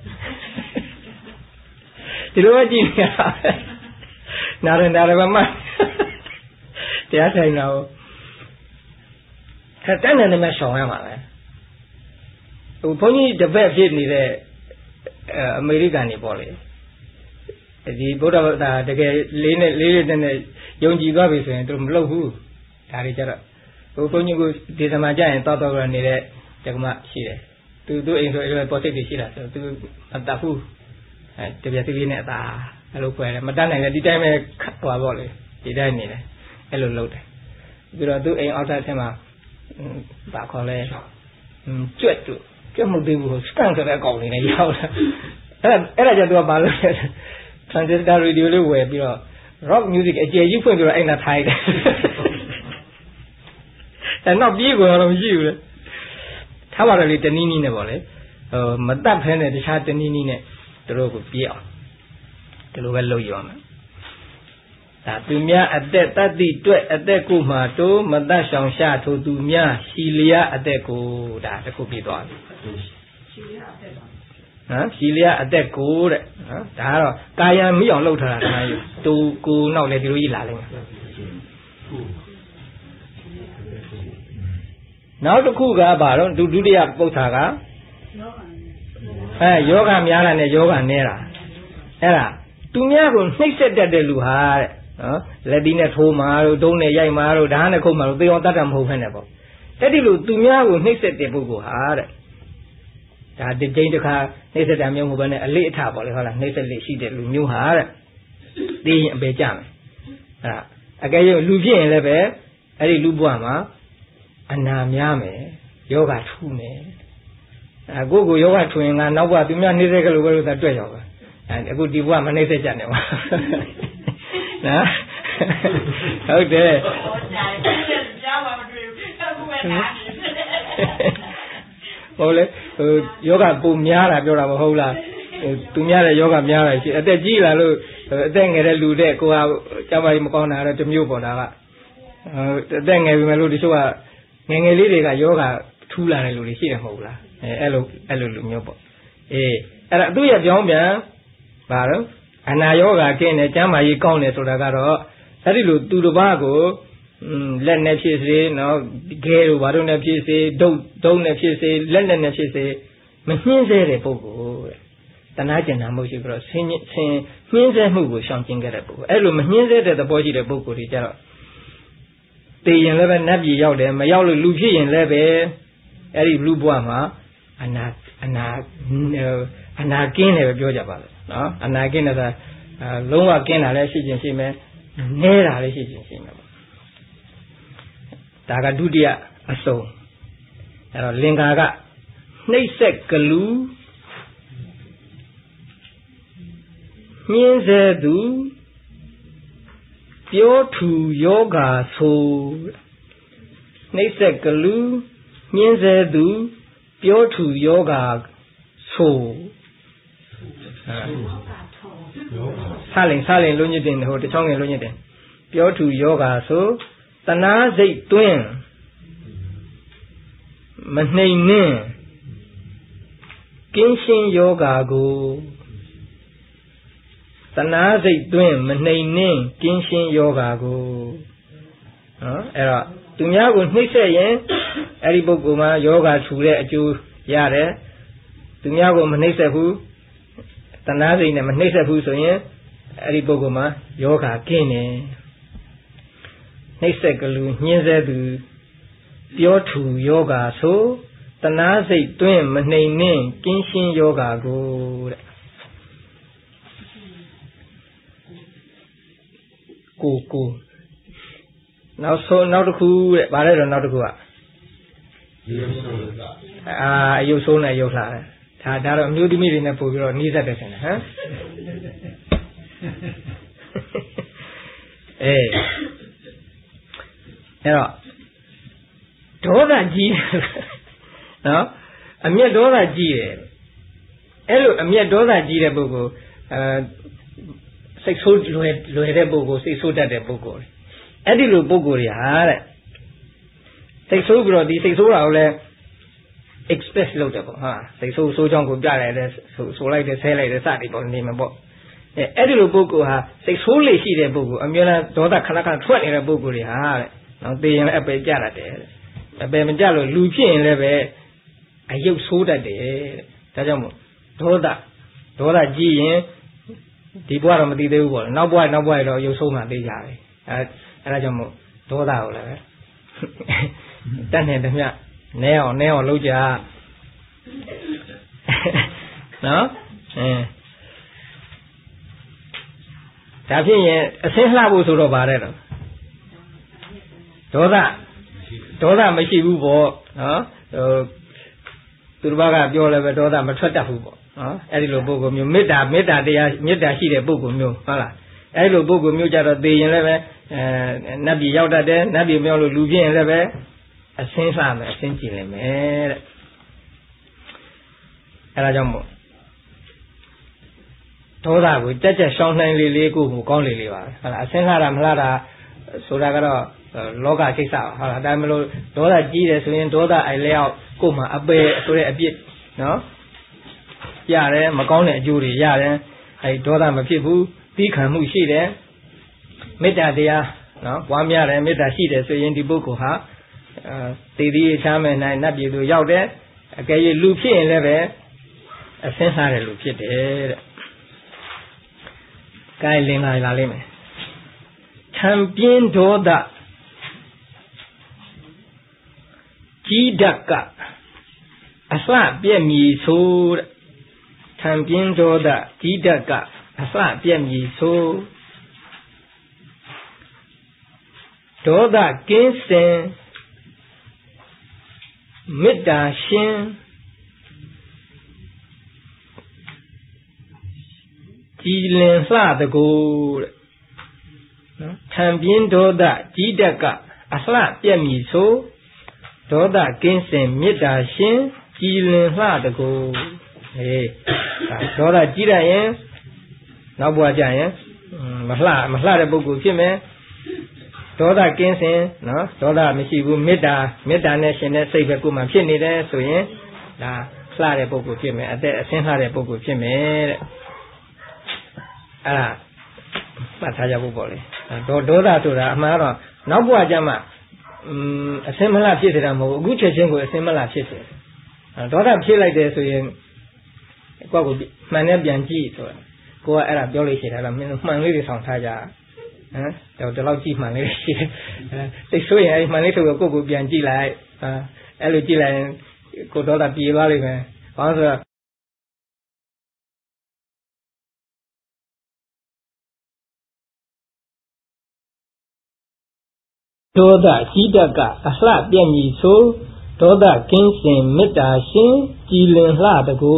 ဒီလိုပဲကြည့်နေရနာရင်ဒါလည်းမတရားဆိုင်တော့ခက်တဲ့နေနဲ့ရှောင်ရမှာပဲဟိုဘုန်းကြီးတပည့်ဖြစ်နေတဲ့အမေရိကန်နေပေါ့လေဒီဗုဒ္ဓဘာသာတကယ်လေးနဲ့ယုံကြည်သွားပြီဆိုရင်သူမလုပ်ဘူးဒါတွေကြတော့ဟိုဘုန်းကြီးကိုဒီသမားကြရင်တောက်တော့နေတဲ့တက္ကမရှိတယ်သူအိမ်ဆိုရင်ပေါ်စိတ်တွေရှိတာဆိုသူမတတ်ဘူးတပြက်စီးလေးနဲ့အသာအဲ့လိုပွဲတယ်မတတ်နိုင်လည်းဒီတိုင်းပဲဟွာပေါ့လေဒီတိုင်းနေတယ်အဲ့လိုလုပ်တယ်ပြီးတော့သူအိမ်အောက်ထပ်ထဲမှာဘာခေါ်လဲကျွတ်မှုသေးဘူးစကန်ဆိုတဲ့အကောင်လေးနဲ့ရောက်လာအဲ့ဒါကြတော့ဘာလို့လဲ transistor radio လေးဝယ်ပြီးတော့ rock music အကျယ်ကြီးဖွင့်ပြီးတော့အဲ့နာထိုင်တယ်အဲ့နောက်ပြေးကုန်တော့မရှိဘူးလေထားပါတော့လေတနည်းနည်းနဲ့ပေါ့လေမတတ်ဖဲနဲ့တခြားတနည်းနည်းနဲ့တို့ကိုပြေးအောင်ဒီလိုပဲလုပ်ရအောင်ဒါသူများအသက်တတ္တိတွက်အသက်ကိုမှတိုးမတတ်ဆောင်ရှာထိုသူများရှီလျာအသက်ကိုဒါတစ်ခုပြသွားပြီရှီလျာအသက်ပါရှီလျာအသက်ကိုတဲ့နော်ဒါကတော့ကာယံမိအောင်လှုပ်ထားတာဒါကြီးတူကိုနောက်လည်းဒီလိုကြီးလာလိမ့်မယ်နောက်တစ်ခုကဘာတော့ဒုတိယပု္ပ္ပာကယောဂများတာနဲ့ယောဂနဲတာအဲ့ဒါသူများကိုနှိပ်စက်တတ်တဲ့လူဟာတဲ့နော်လက်သီးနဲ့ထိုးမှာတို့ဒုံးနဲ့ရိုက်မှာတို့ဓာတ်နဲ့ခုတ်မှာတို့သေအောင်တတ်တာမဟုတ်ဖ ೇನೆ ပေါ့အဲ့ဒီလိုသူများကိုနှိပ်စက်တဲ့ပုဂ္ဂိုလ်ဟာတဲ့ဒါဒီကြိမ်တစ်ခါနှိပ်စက်တာမျိုးမဟုတ်ဘဲနဲ့အလေးအထားပေါ့လေဟုတ်လားနှိပ်စက်လေးရှိတဲ့လူမျိုးဟာတဲ့သိရင်အပေကြမယ်အကယ်၍လူဖြစ်ရင်လည်းပဲအဲ့ဒီလူဘဝမှာအနာများမယ်ယောဂထူးမယ်ကိုကိုယောဂထူရင်ကနောက်ဘဝသူများနှိပ်စက်ကလေးပဲလို့သာတွေ့ရောက်ပါအခုဒီဘဝမနှိပ်စက်ကြနဲ့ပါနော်ဟုတ်တယ်ဟုတ်လေယောဂပုံများတာပြောတာမဟုတ်လားသူများတဲ့ယောဂများတယ်ရှိအသက်ကြီးလာလို့အသက်ငယ်တဲ့လူတဲ့ကိုဟာကျမကြီးမကောင်းတာတော့တမျိုးပေါ်တာကအသက်ငယ်ပြီမဲ့လို့တချို့ကငယ်ငယ်လေးတွေကယောဂထူးလာတဲ့လူတွေရှိတယ်မဟုတ်လားအဲ့လိုလူမျိုးပေါ့အဲ့ဒါသူ့ရဲ့ပြောင်းပြန်ဘာလို့အနာယောဂကင်းတယ်ကျမ်းမာရေးကောင်းတယ်ဆိုတာကတော့အဲ့ဒီလိုသူတစ်ပါးကိုလက်နဲ့ဖြစ်စေနော်ခဲတို့ဘာတို့နဲ့ဖြစ်စေဒုံနဲ့ဖြစ်စေလက်နဲ့ဖြစ်စေမနှင်းစေတဲ့ပုဂ္ဂိုလ်တဲ့တဏှာကျင်နာမှုရှိပြီးတော့ဆင်းနှင်းစေမှုကိုရှောင်ကျဉ်ခဲ့တဲ့ပုဂ္ဂိုလ်အဲ့လိုမနှင်းစေတဲ့သဘောရှိတဲ့ပုဂ္ဂိုလ်တွေကြတော့သိရင်လည်းပဲနတ်ပြည်ရောက်တယ်မရောက်လို့လူဖြစ်ရင်လည်းပဲအဲ့ဒီလူဘဝမှာအနာကင်းတယ်ပဲပြောကြပါလို့နော်အနာကင်းတယ်ဆိုတာလုံးဝကင်းတာလည်းရှိခြင်းရှိမယ်နဲတာလည်းရှိခြင်းရှိမယ်ပေါ့ဒါကဒုတိယအစုံအဲ့တော့လင်္ကာကနှိမ့်ဆက်ကလူညင်းစေသူပြောထူယောဂါဆိုနှိမ့်ဆက်ကလူညင်းစေသူပြောထူယောဂါဆိုဆာလင်လုံးညစ်တင်ဟိုတချောင်းငယ်လုံးညစ်တင်ပြောထူယောဂါဆိုတနာစိတ်တွင်းမနှိမ်နှင်းကင်းရှင်းယောဂါကိုတနာစိတ်တွင်းမနှိမ်နှင်းကင်းရှင်းယောဂါကိုနော်အဲ့တော့သူများကိုနှိမ့်ဆက်ရင်အဲ့ဒီပုဂ္ဂိုလ်မှာယောဂါထူတဲ့အကျိုးရတယ်သူများကိုမနှိမ့်ဆက်ဘူးတနာစိတ်နဲ့မနှိမ့်ဆက်ဘူးဆိုရင်အဲ့ဒီပုဂ္ဂိုလ်မှာယောဂါကင်းတယ်နှိမ့်ဆက်ကလူညှင်းဆဲသူပြောထူယောဂါဆိုတနာစိတ်တွင်းမနှိမ်နှင်းကင်းရှင်းယောဂါကိုတဲ့ကိုနောက်တစ်ခုတဲ့ဗါလဲတော့နောက်တစ်ခုကအယုတ်ဆိုးနဲ့ယုတ်လာတယ်ဒါတော့အမျိုးသမီးတွေနဲ့ပို့ပြီးတော့နှီးစက်တယ်ဆင်တယ်ဟမ်အဲ့တော့ဒေါသကြီးနော်အမျက်ဒေါသကြီးတယ်အဲ့လိုအမျက်ဒေါသကြီးတဲ့ပုဂ္ဂိုလ်စိတ်ဆိုးလွယ်တဲ့ပုဂ္ဂိုလ်စိတ်ဆိုးတတ်တဲ့ပုဂ္ဂိုလ်အဲ့ဒီလိုပုဂ္ဂိုလ်တွေဟာတဲ့စိတ်ဆိုးပြီးတော့ဒီစိတ်ဆိုးတာကိုလည်း express လုပ်တယ်ပေါ့ဟာစိတ်ဆိုးကြောင်းကိုပြလိုက်တယ်ဆိုလိုက်တယ်ဆဲလိုက်တယ်စသည်ပေါ့နေမှာပေါ့အဲ့ဒီလိုပုဂ္ဂိုလ်ဟာစိတ်ဆိုးလေရှိတဲ့ပုဂ္ဂိုလ်အမြဲတမ်းဒေါသခဏခဏထွက်နေတဲ့ပုဂ္ဂိုလ်တွေဟာတဲ့နော်သိရင်လည်းအပယ်ကြတတ်တယ်အပယ်မကြလို့လူဖြစ်ရင်လည်းပဲအယုတ်ဆိုးတတ်တယ်တဲ့ဒါကြောင့်မို့ဒေါသကြီးရင်ဒီဘဝတော့မသိသေးဘူးပေါ့နောက်ဘဝတော့ရုပ်ဆုံးမှသိကြတယ်အဲဒါကြောင့်မို့ဒေါသကိုလည်းတတ်နေတယ်မြနဲအောင်လုပ်ကြနော်ဒါဖြစ်ရင်အစင်းလှဖို့ဆိုတော့ဗါတဲ့တော့ဒေါသမရှိဘူးပေါ့နော်သူတစ်ပါးကပြောလည်းပဲဒေါသမထွက်တတ်ဘူးပေါ့နော်အဲ့ဒီလိုပုဂ္ဂိုလ်မျိုးမေတ္တာတရားမေတ္တာရှိတဲ့ပုဂ္ဂိုလ်မျိုးဟုတ်လားအဲ့ဒီလိုပုဂ္ဂိုလ်မျိုးကြတော့သိရင်လည်းပဲနတ်ပြည်ရောက်တတ်တယ်နတ်ပြည်ပြောလို့လူပြင်းရင်လည်းပဲအစင်းလှမယ်အစင်းကြည့်လိုက်မယ်တဲ့အဲ့ဒါကြောင့်မို့ဒေါသကိုကြက်ရှောင်းနိုင်လေးကိုကောင်းလေးပါဟုတ်လားအစင်းလှတာမလှတာဆိုတာကတော့လောကကိစ္စပါဟုတ်လားဒါမှမဟုတ်ဒေါသကြီးတယ်ဆိုရင်ဒေါသအိုင်လျောက်ကိုယ်မှာအပယ်ဆိုတဲ့အပြစ်နော်ရတယ်မကောင်းတဲ့အကျိုးတွေရတယ်အဲဒီဒေါသမဖြစ်ဘူးသီးခံမှုရှိတယ်မေတ္တာတရားနော်ပွားများတယ်မေတ္တာရှိတယ်ဆိုရင်ဒီပုဂ္ဂိုလ်ဟာတည်တည်ချမ်းမဲ့နိုင်နတ်ပြည်သို့ရောက်တယ်အကယ်၍လူဖြစ်ရင်လည်းပဲအစင်းစားတဲ့လူဖြစ်တယ်တဲ့ကဲလင်္ကာလာလိမ့်မယ်ထံပြင်းဒေါသကြီးဓာတ်ကအစပြည့်မြည်ဆိုတဲ့ထံပြင်းဒေါသကြီးဓာတ်ကအစပြည့်မြည်ဆိုဒေါသကင်းစင်မေတ္တာရှင်ကြည်လင်လှတကူတဲ့နော်ထံပြင်းဒေါသကြီးဓာတ်ကအစပြည့်မြည်ဆိုဒေါသကင်းစင်မေတ္တာရှင်ကြည်လင်လှတကူဒေါသကြီးတတ်ရင်နောက်ဘဝကျရင်မလှတဲ့ပုဂ္ဂိုလ်ဖြစ်မယ်ဒေါသကင်းစင်နော်ဒေါသမရှိဘူးမေတ္တာနဲ့ရှင်တဲ့စိတ်ပဲကိုယ်မှဖြစ်နေတယ်ဆိုရင်ဒါလှတဲ့ပုဂ္ဂိုလ်ဖြစ်မယ်အသက်အဆင်းလှတဲ့ပုဂ္ဂိုလ်ဖြစ်မယ်တဲ့အဲ့ဒါမှတ်ထားကြဖို့ပေါ့လေဒေါသဆိုတာအမှန်တော့နောက်ဘဝကျမှအဆင်းမလှဖြစ်စေတာမဟုတ်ဘူးအခုချက်ချင်းကိုအဆင်းမလှဖြစ်စေဒေါသဖြစ်လိုက်တယ်ဆိုရင်ကိုယ့်ကိုမှန်နဲ့ပြန်ကြည့်ဆိုတာကိုကအဲ့ဒါပြောလို့ရှိတယ်လားမင်းတို့မှန်လေးတွေဆောင်ထားကြတော့ဒီလောက်ကြည့်မှန်လေးရှိတယ်သိဆိုရင်အဲ့မှန်လေးဆိုတော့ကိုယ့်ကိုပြန်ကြည့်လိုက်အဲ့လိုကြည့်လိုက်ရင်ကိုဒေါသပြေသွားလိမ့်မယ်ဘာလို့ဆိုတော့ဒေါသကြီးတတ်ကအလှပြည့်ညီဆိုဒေါသကင်းစင်မေတ္တာရှင်ကြည်လင်လှတကူ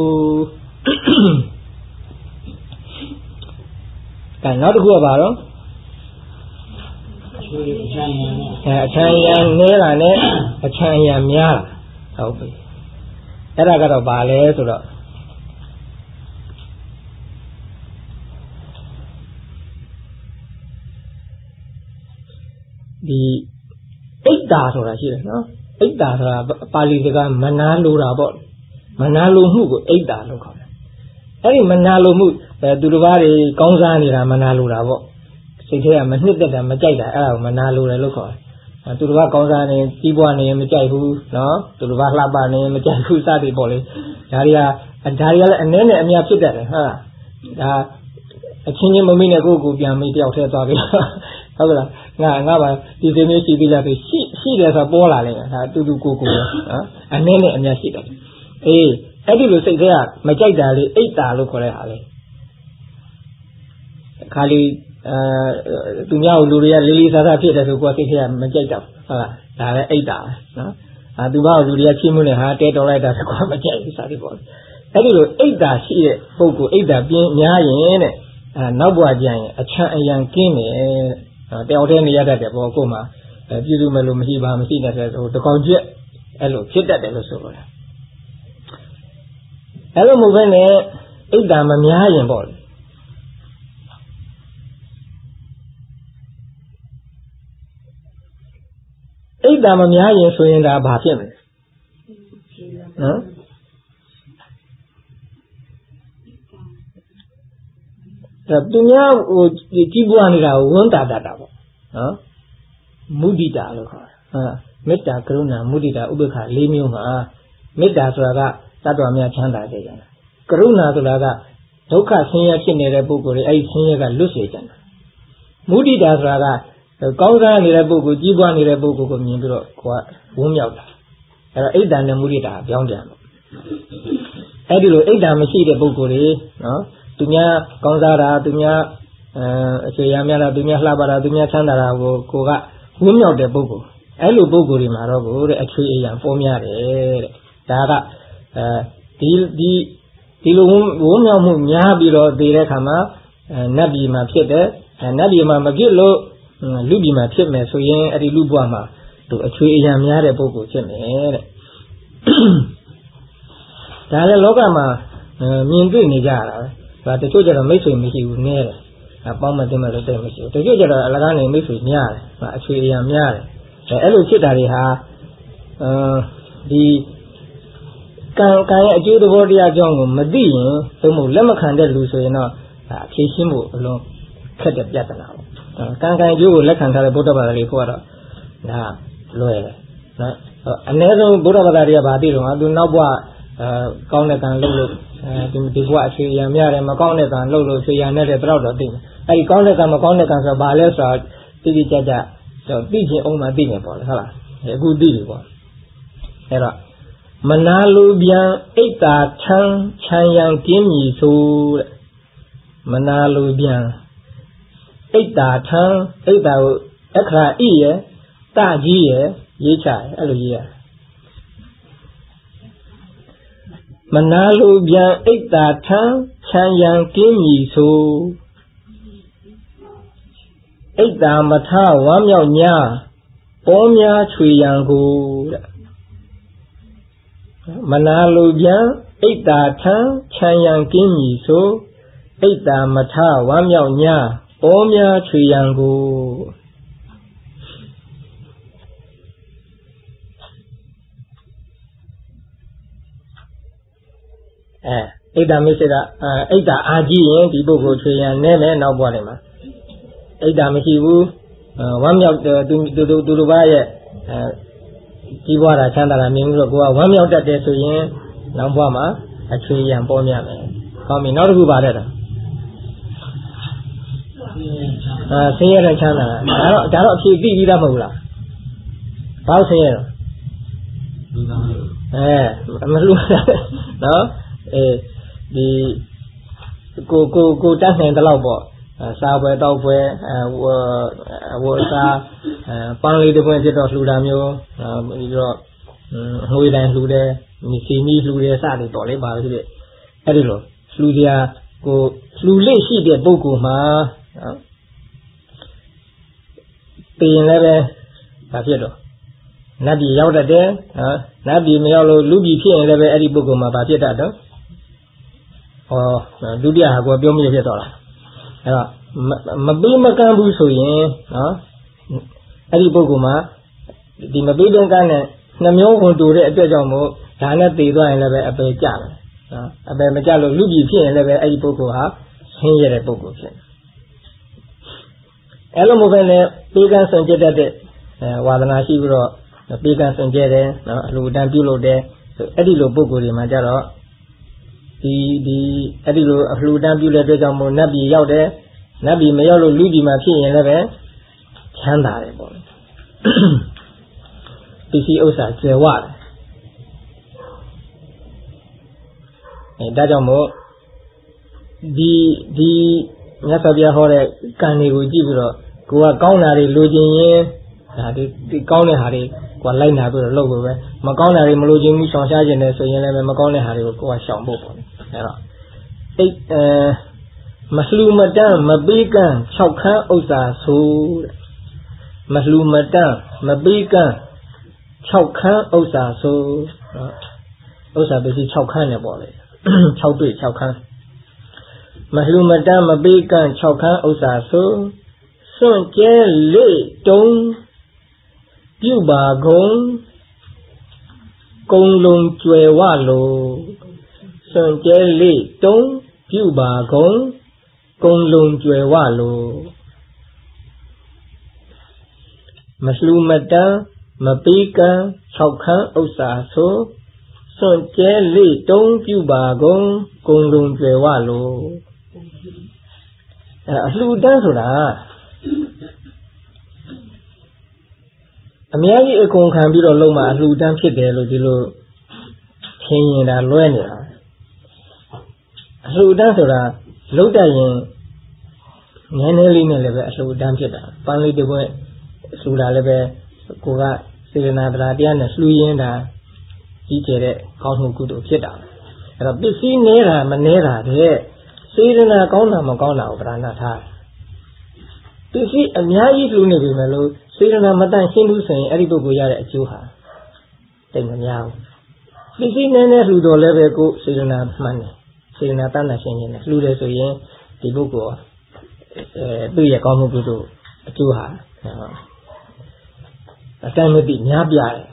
ကဲနောက်တစ်ခုကဘာတော့အချမ်းရံနေတာနဲ့အချမ်းရံများတာဟုတ်ပြီအဲ့ဒါကတော့ဘာလဲဆိုတော့ဒီအိတ်တာဆိုတာရှိတယ်နော်အိတ်တာဆိုတာပါဠိစကားမနာလိုတာပေါ့မနာလိုမှုကိုအိတ်တာလို့ခေါ်တယ်အဲ့ဒီမနာလိုမှုသူတစ်ပါးတွေကောင်းစားနေတာမနာလိုတာပေါ့စိတ်ထဲကမနှစ်သက်တာမကြိုက်တာအဲ့ဒါကိုမနာလိုတယ်လို့ခေါ်တယ်သူတစ်ပါးကောင်းစားနေကြီးပွားနေရင်မကြိုက်ဘူးနော်သူတစ်ပါးလှပနေရင်မကြိုက်ဘူးစသည်ပေါ့လေဒါတွေကလည်းအနည်းနဲ့အများဖြစ်တတ်တယ်ဟုတ်လားဒါအချင်းချင်းမမိနဲ့ကိုယ့်ကိုပြန်မိတယောက်တည်းသွားပြီဟုတ်ကဲ့လားငါပါဒီစိတ်မျိုးရှိသေးလားဆိုရှိတယ်ဆိုပေါ်လာလိမ့်မယ်ဒါတူတူကိုနော်အနည်းနဲ့အများရှိတယ်အေးအဲ့ဒီလိုစိတ်ထဲကမကြိုက်တာလေးအိတ်တာလို့ခေါ်တဲ့ဟာလေးခါလီသူများကိုလူတွေကလေးလေးစားစားဖြစ်တယ်ဆိုကိုယ်စိတ်ထဲကမကြိုက်တော့ဟုတ်လားဒါလည်းအိတ်တာနော်သူဘာကိုလူတွေကချင်းမှုနဲ့ဟာတဲတော်လိုက်တာဆိုကိုယ်မကြိုက်ဘူးစားတယ်ပေါ့အဲ့ဒီလိုအိတ်တာရှိတဲ့ပုဂ္ဂိုလ်အိတ်တာပြင်းများရင်တဲ့နောက်ဘဝကျရင်အချမ်းအယံကင်းတယ်တယောက်တည်းနေရတတ်တယ်ပေါ့ကိုယ်မှာပြည်သူမဲ့လို့မရှိတဲ့ဆိုတကောင်ကျက်အဲ့လိုဖြစ်တတ်တယ်လို့ဆိုလို့အဲ့လိုမဟုတ်ဘဲနဲ့အိတ်တာမများရင်ပေါ့လေအိတ်တာမများရင်ဆိုရင်ဒါဘာဖြစ်မလဲနော်သူများဟိုကြီးပွားနေတာကိုဝန်တာတတ်တာပေါ့နော်မုဒိတာလို့ခေါ်တယ်မေတ္တာကရုဏာမုဒိတာဥပေက္ခ၄မျိုးမှာမေတ္တာဆိုတာကတတ်တော်များချမ်းသာစေတယ်ကရုဏာဆိုတာကဒုက္ခဆင်းရဲဖြစ်နေတဲ့ပုဂ္ဂိုလ်တွေအဲ့ဒီဆင်းရဲကလွတ်စေကြတယ်မုဒိတာဆိုတာကကောင်းစားနေတဲ့ပုဂ္ဂိုလ်ကြီးပွားနေတဲ့ပုဂ္ဂိုလ်ကိုမြင်ပြီးတော့ကိုကဝန်းမြောက်တာအဲ့တော့အိတ်တန်နဲ့မုဒိတာပြောင်းပြန်တယ်အဲ့ဒီလိုအိတ်တန်မရှိတဲ့ပုဂ္ဂိုလ်တွေနော်သူများကောင်းစားတာသူများအခြေရများတာသူများလှပတာသူများချမ်းသာတာကိုကဝန်းမြောက်တဲ့ပုဂ္ဂိုလ်အဲ့လိုပုဂ္ဂိုလ်တွေမှာတော့တဲ့အခြေအရာပေါ်များတယ်တဲ့ဒါကဒီလိုဝန်းမြောက်မှုများပြီးတော့သေတဲ့အခါမှာနတ်ပြည်မှာဖြစ်တယ်နတ်ပြည်မှာမဖြစ်လို့လူပြည်မှာဖြစ်မယ်ဆိုရင်အဲ့ဒီလူဘဝမှာသူအခြေအရာများတဲ့ပုဂ္ဂိုလ်ဖြစ်မယ်တဲ့ဒါလည်းလောကမှာမြင်တွေ့နေကြရတာပဲဒါတချို့ကျတော့မိတ်ဆွေမရှိဘူးနည်းတယ်ပေါင်းမသိမှလည်းတိတ်မရှိဘူးတချို့ကျတော့အလကားနေမိတ်ဆွေများတယ်အခြေအရာများတယ်အဲ့လိုဖြစ်တာတွေဟာဒီကံရဲ့အကျိုးသဘောတရားကြောင့်ကိုမသိရင်သို့မဟုတ်လက်မခံတဲ့လူဆိုရင်တော့ဖြေရှင်းဖို့အလွန်ခက်တဲ့ပြဿနာပေါ့ကံအကျိုးကိုလက်ခံထားတဲ့ဗုဒ္ဓဘာသာတွေဖို့ကတော့ဒါလွယ်တယ်နော်အနည်းဆုံးဗုဒ္ဓဘာသာတွေကဗာသိတော့သူနောက်ဘဝကောင်းတဲ့ကံလုပ်လို့ဒီဘဝအခြေအရာများတယ်မကောင်းတဲ့ကံလုပ်လို့အခြေအရာနဲ့တဲ့တော့သိတယ်အဲ့ဒီကောင်းတဲ့ကံမကောင်းတဲ့ကံဆိုတာဘာလဲဆိုတော့တိတိကျကျသိချင်အောင်မှသိနေပေါ့လေဟုတ်လားအခုသိပြီပေါ့အဲ့တော့မနာလိုပြန်အိတ်တာချမ်းရံကင်းမြည်ဆိုတဲ့မနာလိုပြန်အိတ်တာအိတ်တာကိုအခရာဣရတကြီးရရေးချအဲ့လိုရေးရမနာလိုပြန်အိတ်တာချမ်းရံကင်းမြည်ဆိုအိတ်တာမထဝမ်းမြောက်ညာပေါ်များချွေရန်ကိုတဲ့မနာလိုပြန်အိတ်တာထံခြံရန်ကင်းမည်ဆိုအိတ်တာမထဝမ်းမြောက်ညာပေါ်များချွေရန်ကိုအိတ်တာမရှိတာအိတ်တာအာကြီးရင်ဒီပုဂ္ဂိုလ်ချွေရန်နဲမယ်နောက်ဘဝတွေမှာအိတ်တာမရှိဘူးဝမ်းမြောက်သူတို့ဘာရဲ့ကြီးပွားတာချမ်းသာတာမြင်လို့ကိုကဝမ်းမြောက်တတ်တယ်ဆိုရင်နောက်ဘဝမှာအချွေရန်ပေါ်များမယ်ကောင်းပြီနောက်တစ်ခုပါတဲ့တာဆင်းရဲတဲ့ချမ်းသာဒါတော့အဖြေသိပြီးသားမဟုတ်လားဘာလို့ဆင်းရဲတော့မလူနော်ဒီကိုတတ်နိုင်တဲ့လောက်ပေါ့စားပွဲတောက်ပွဲဝတ်စားပန်းလေးတစ်ပွဲဖြစ်တော့လှူတာမျိုးပြီးတော့ငွေတိုင်းလှူတယ်စီမီလှူတယ်စသည်ပေါ့လေပါဖြစ်ဖြစ်အဲ့ဒီလိုလှူစရာကိုလှူလေးရှိတဲ့ပုဂ္ဂိုလ်မှာပြင်လည်းပဲဘာဖြစ်တော့နတ်ပြည်ရောက်တတ်တယ်နတ်ပြည်မရောက်လို့လူပြည်ဖြစ်ရင်လည်းပဲအဲ့ဒီပုဂ္ဂိုလ်မှာဘာဖြစ်တတ်တော့ဒုတိယဟာကိုပြောမရဖြစ်တော့လားအဲ့တော့မပေးမကမ်းဘူးဆိုရင်အဲ့ဒီပုဂ္ဂိုလ်မှာဒီမပေးတဲ့ကမ်းနဲ့နှမျိုးဝင်တူတဲ့အတွက်ကြောင့်မို့ဒါနဲ့တည်သွားရင်လည်းပဲအပေကြတယ်အပေမကြလို့လူပြည်ဖြစ်ရင်လည်းပဲအဲ့ဒီပုဂ္ဂိုလ်ဟာဆင်းရဲတဲ့ပုဂ္ဂိုလ်ဖြစ်အဲ့လိုမျိုးပဲနဲ့ပေးကမ်းဆွံကြတဲ့ဝါဒနာရှိပြီးတော့ပေးကမ်းဆွံကြတယ်အလှူဒန်းပြုလုပ်တယ်အဲ့ဒီလိုပုဂ္ဂိုလ်တွေမှာကြတော့ဒီအဲ့ဒီလိုအလှူဒန်းပြုတဲ့အတွက်ကြောင့်မို့နတ်ပြည်ရောက်တယ်နတ်ပြည်မရောက်လို့လူပြည်မှာဖြစ်ရင်လည်းပဲချမ်းသာတယ်ပေါ့ပစ္စည်းဥစ္စာကျွယ်ဝတယ်ဒါကြောင့်မို့ဒီမြတ်စွာဘုရားဟောတဲ့ကံတွေကိုကြည့်ပြီးတော့ကိုကကောင်းတာတွေလိုချင်ရင်ဒါဒီကောင်းတဲ့ဟာတွေကိုကလိုက်နာပြီးတော့လုပ်လို့ပဲမကောင်းတာတွေမလိုချင်ဘူးရှောင်ရှားခြင်းနဲ့ဆိုရင်လည်းမကောင်းတဲ့ဟာတွေကိုကိုကရှောင်ဖို့ပေါ့အဲ့တော့မလှူမတန်းမပေးကမ်း6ခန်းဥစ္စာဆိုတဲ့မလှူမတန်းမပေးကမ်း6ခန်းဥစ္စာဆိုဥစ္စာပစ္စည်း6ခန်းနဲ့ပေါ့လေ6တွေ့6ခန်းမလှူမတန်းမပေးကမ်း6ခန်းဥစ္စာဆိုစွန့်ကျဲလေတုံးပြုပါကုန်ကုံလုံးကျွယ်ဝလိုစွန့်ကျဲလေတုံးပြုပါကုန်ကုံလုံးကျွယ်ဝလိုမလှူမတန်းမပေးကမ်း6ခန်းဥစ္စာဆိုစွန့်ကျဲလေတုံးပြုပါကုန်ကုံလုံးကျွယ်ဝလိုအလှူဒန်းဆိုတာအများကြီးအကုန်ခံပြီးတော့လုံးမှာအလှူဒန်းဖြစ်တယ်လို့ဒီလိုထင်ရင်ဒါလွဲနေတာအလှူဒန်းဆိုတာလုံးတတ်ရင်နည်းနည်းလေးနဲ့လည်းပဲအလှူဒန်းဖြစ်တာပန်းလေးတစ်ပွဲလှူတာလည်းပဲကိုကစေတနာတရားနဲ့လှူရင်းတာကြီးကျယ်တဲ့ကောင်းမှုကုသိုလ်ဖြစ်တာအဲ့တော့ပစ္စည်းနေတာမနေတာတဲ့စေတနာကောင်းတာမကောင်းတာကိုပဓာနထားပစ္စည်းအများကြီးလှူနေပြီမယ်လို့စေတနာမတန့်ရှင်းဘူးဆိုရင်အဲ့ဒီပုဂ္ဂိုလ်ရတဲ့အကျိုးဟာတိတ်မများဘူးပစ္စည်းနည်းနည်းလှူတော်လည်းပဲကိုစေတနာမှန်တယ်စေတနာတန့်ရှင်းခြင်းနဲ့လှူတယ်ဆိုရင်ဒီပုဂ္ဂိုလ်သူ့ရဲ့ကောင်းမှုကုသိုလ်အကျိုးဟာအတိုင်းမသိများပြတယ်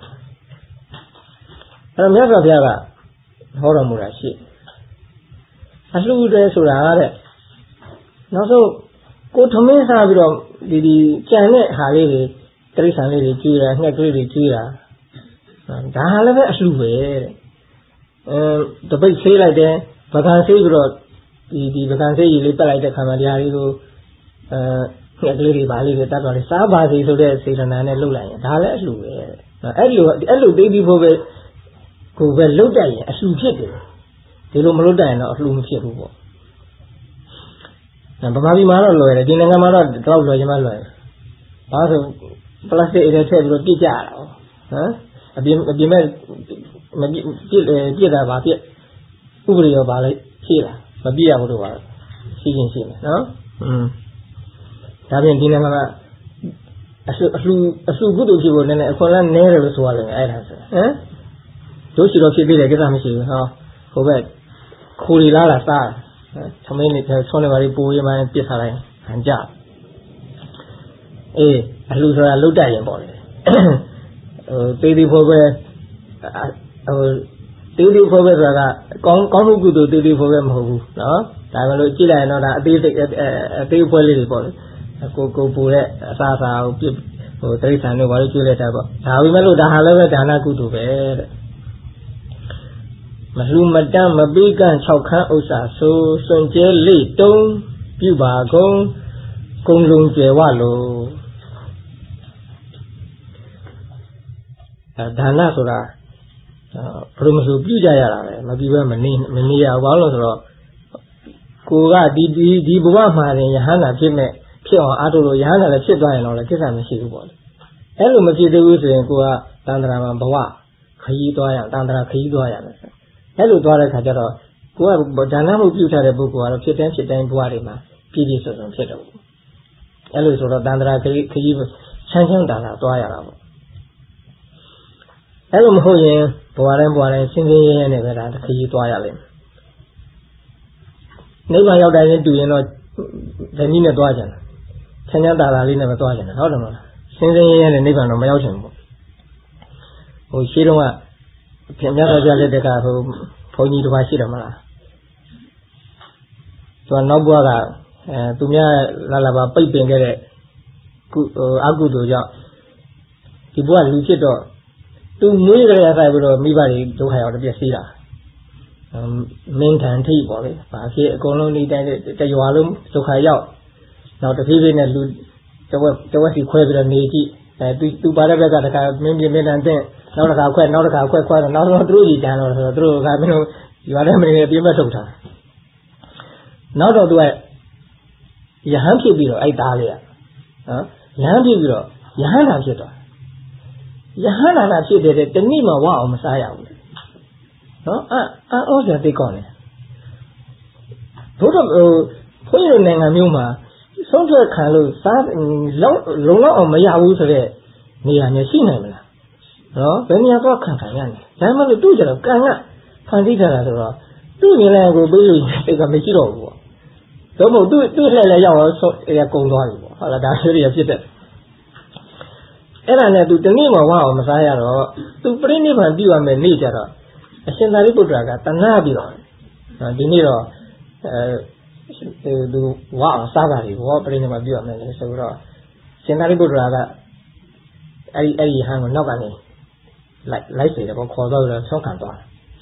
အဲ့တော့မြတ်စွာဘုရားကဟောတော်မူတာရှိအလှူတယ်ဆိုတာတဲ့နောက်ဆုံးကိုထမင်းစားပြီးတော့ဒီကြံတဲ့ဟာလေးတွေတိရစ္ဆာန်လေးတွေကျွေးတာငှက်ကလေးတွေကျွေးတာဒါလည်းပဲအလှူပဲတဲ့တပိတ်ဆေးလိုက်တယ်ပကံဆေးပြီးတော့ဒီပကံဆေးကြီးလေးပတ်လိုက်တဲ့ခါမှာတရားလေးကိုငှက်ကလေးတွေပါလေးတွေတတ်သွားတယ်စားပါစီဆိုတဲ့စေတနာနဲ့လှုပ်လိုက်ရင်ဒါလည်းအလှူပဲအဲ့လိုသိပြီးဖို့ပဲကိုပဲလှုပ်တတ်ရင်အလှူဖြစ်တယ်ဒီလိုမလှုပ်တတ်ရင်တော့အလှူမဖြစ်ဘူးပေါ့ဗမာပြည်မှာတော့လွယ်တယ်ဒီနိုင်ငံမှာတော့တော့လွယ်ချင်မှလွယ်ဘာလို့ပလတ်စတစ်တွေထည့်ပြီးတော့ပြစ်ကြရတာဟမ်အပြင်မဲ့ပြစ်တာပါပြစ်ဥပဒေရောပါလိုက်ဖြည့်တာမပြစ်ရဘူးလို့ပါရှိရင်ရှိမယ်နော်ဒါပြင်ဒီနိုင်ငံကအလှကုသိုလ်ဖြစ်ဖို့နည်းနည်းအခွင့်အလမ်းနည်းတယ်လို့ဆိုရလိမ့်မယ်အဲ့ဒါဆိုဟမ်တို့ရှိတော့ဖြစ်သေးတယ်ကိစ္စမရှိဘူးဟောဟိုဘက်ခိုးရီလာစားသမင်းနေဆုံးနေပါလိပူရမှပြစ်ထားလိုက်ဟန်ကြအေးအလှဆိုတာလုတ်တတ်ရင်ပေါ့လေဟိုတေးသေးဖို့ပဲဟိုတေးသေးဖို့ပဲဆိုတာကကောင်းမှုကုသိုလ်တေးသေးဖို့ပဲမဟုတ်ဘူးနော်ဒါကလို့ကြည့်လိုက်ရင်တော့ဒါအသေးပွဲလေးတွေပေါ့လေကိုပူတဲ့အစားအစာကိုပြစ်ဟိုတိရစ္ဆာန်တို့ဘာလို့ကျွေးလိုက်တာပေါ့ဒါပေမဲ့လို့ဒါဟာလည်းပဲဒါနကုသိုလ်ပဲတဲ့မလှူမတမ်းမပေးကန့်6ခန်းဥစ္စာဆိုစွန့်ကျဲလေတုံးပြုပါကုန်ကုံလုံးကျယ်ဝလို့ဒါနဆိုတာဘယ်လိုမှဆိုပြုကြရတာပဲမပြီးပဲမနေရဘူးဘာလို့ဆိုတော့ကိုကဒီဘဝမှာရင်ယဟန္တာဖြစ်အောင်အားထုတ်လို့ယဟန္တာလည်းဖြစ်သွားရင်တော့လည်းကိစ္စမရှိဘူးပေါ့လေအဲ့လိုမဖြစ်သေးဘူးဆိုရင်ကိုကတန်ត្រာမှာဘဝခရီးသွားရတန်ត្រာခရီးသွားရတယ်အဲ့လိုသွားတဲ့ခါကျတော့ကိုကဒါနမှုပြုထားတဲ့ပုဂ္ဂိုလ်ကတော့ဖြစ်တိုင်းဘဝတွေမှာပြည့်စုံဖြစ်တော့ဘူးအဲ့လိုဆိုတော့တန်ត្រာခရီးချမ်းသာသွားရတာပေါ့အဲ့လိုမဟုတ်ရင်ဘဝတိုင်းစင်းရဲရဲနဲ့ပဲဒါခရီးသွားရလိမ့်မယ်နိဗ္ဗာန်ရောက်တိုင်းတူရင်တော့ဓမီနဲ့သွားကြတယ်ချမ်းသာလေးနဲ့ပဲသွားကြတယ်ဟုတ်တယ်မလားစင်းရဲရဲနဲ့နိဗ္ဗာန်တော့မရောက်ချင်ဘူးဟိုရှိတော့ကပြန်မြတ်တော်ပြလက်တက်ကဟိုဘုန်းကြီးတစ်ပါးရှိတယ်မလားသူကနောက်ဘဝကသူများလာပါပိတ်ပင်ခဲ့တဲ့အကုသိုလ်ကြောင့်ဒီဘဝလူဖြစ်တော့သူမွေးကြရဆိုင်ပြီးတော့မိဘတွေဒုက္ခရောက်ပြည့်စည်တာမင်းထန်ထိပေါ့လေဘာဖြစ်အကုန်လုံးဒီတိုင်းတရွာလုံးဒုက္ခရောက်နောက်တဖြည်းဖြည်းနဲ့လူတဝက်စီခွဲပြီးတော့နေကြည့်သူပါတဲ့ဘက်ကတခါမင်းပြင်းတန်တဲ့နောက်တစ်ခါခွဲနောက်တော့သူတို့ကြီးတန်းတော့ဆိုတော့သူတို့ကမင်းတို့ရွာထဲမနေပြင်းမဲ့ထုတ်တာနောက်တော့သူကယဟန်ဖြစ်ပြီးတော့အဲ့သားလေးကနော်ယဟန်ဖြစ်ပြီးတော့ယဟန်သာဖြစ်သွားယဟန်သာဖြစ်တဲ့တနည်းမှဝအောင်မစားရဘူးနော်အော်စရာသိကောင်းတယ်ဘုရားခွင့်ရနိုင်ငံမျိုးမှာဆုံးဖြတ်ခံလို့စားလုံလောက်အောင်မရဘူးဆိုတဲ့နေရာမျိုးရှိနိုင်မလားနော်ဘယ်နေရာတော့ခံရလဲဒါမှမဟုတ်သူ့ကြတော့ကံကဖန်တီးထားတာဆိုတော့သူ့နေလည်းကိုပေးလို့စိတ်ကမရှိတော့ဘူးပေါ့တော့မဟုတ်သူ့လှည့်လည်းရောက်တော့ကုံသွားပြီပေါ့ဟုတ်လားဒါဆိုရဖြစ်တဲ့အဲ့ဒါနဲ့သူတနည်းမှဝအောင်မစားရတော့သူပြိဋိဘံပြုရမယ်နေ့ကြတော့အရှင်သာရိပုတ္တရာကတနာပြီးတော့ဒီနေ့တော့သူဝအောင်စားတာတွေဘောပြိဋိဘံပြုရမယ်လေဆိုတော့ရှင်သာရိပုတ္တရာကအဲ့ဒီဟန်ကိုနောက်ကနေလိုက်စေတယ်ပေါ့ခေါ်တော့တော့ဆုံးခံသွား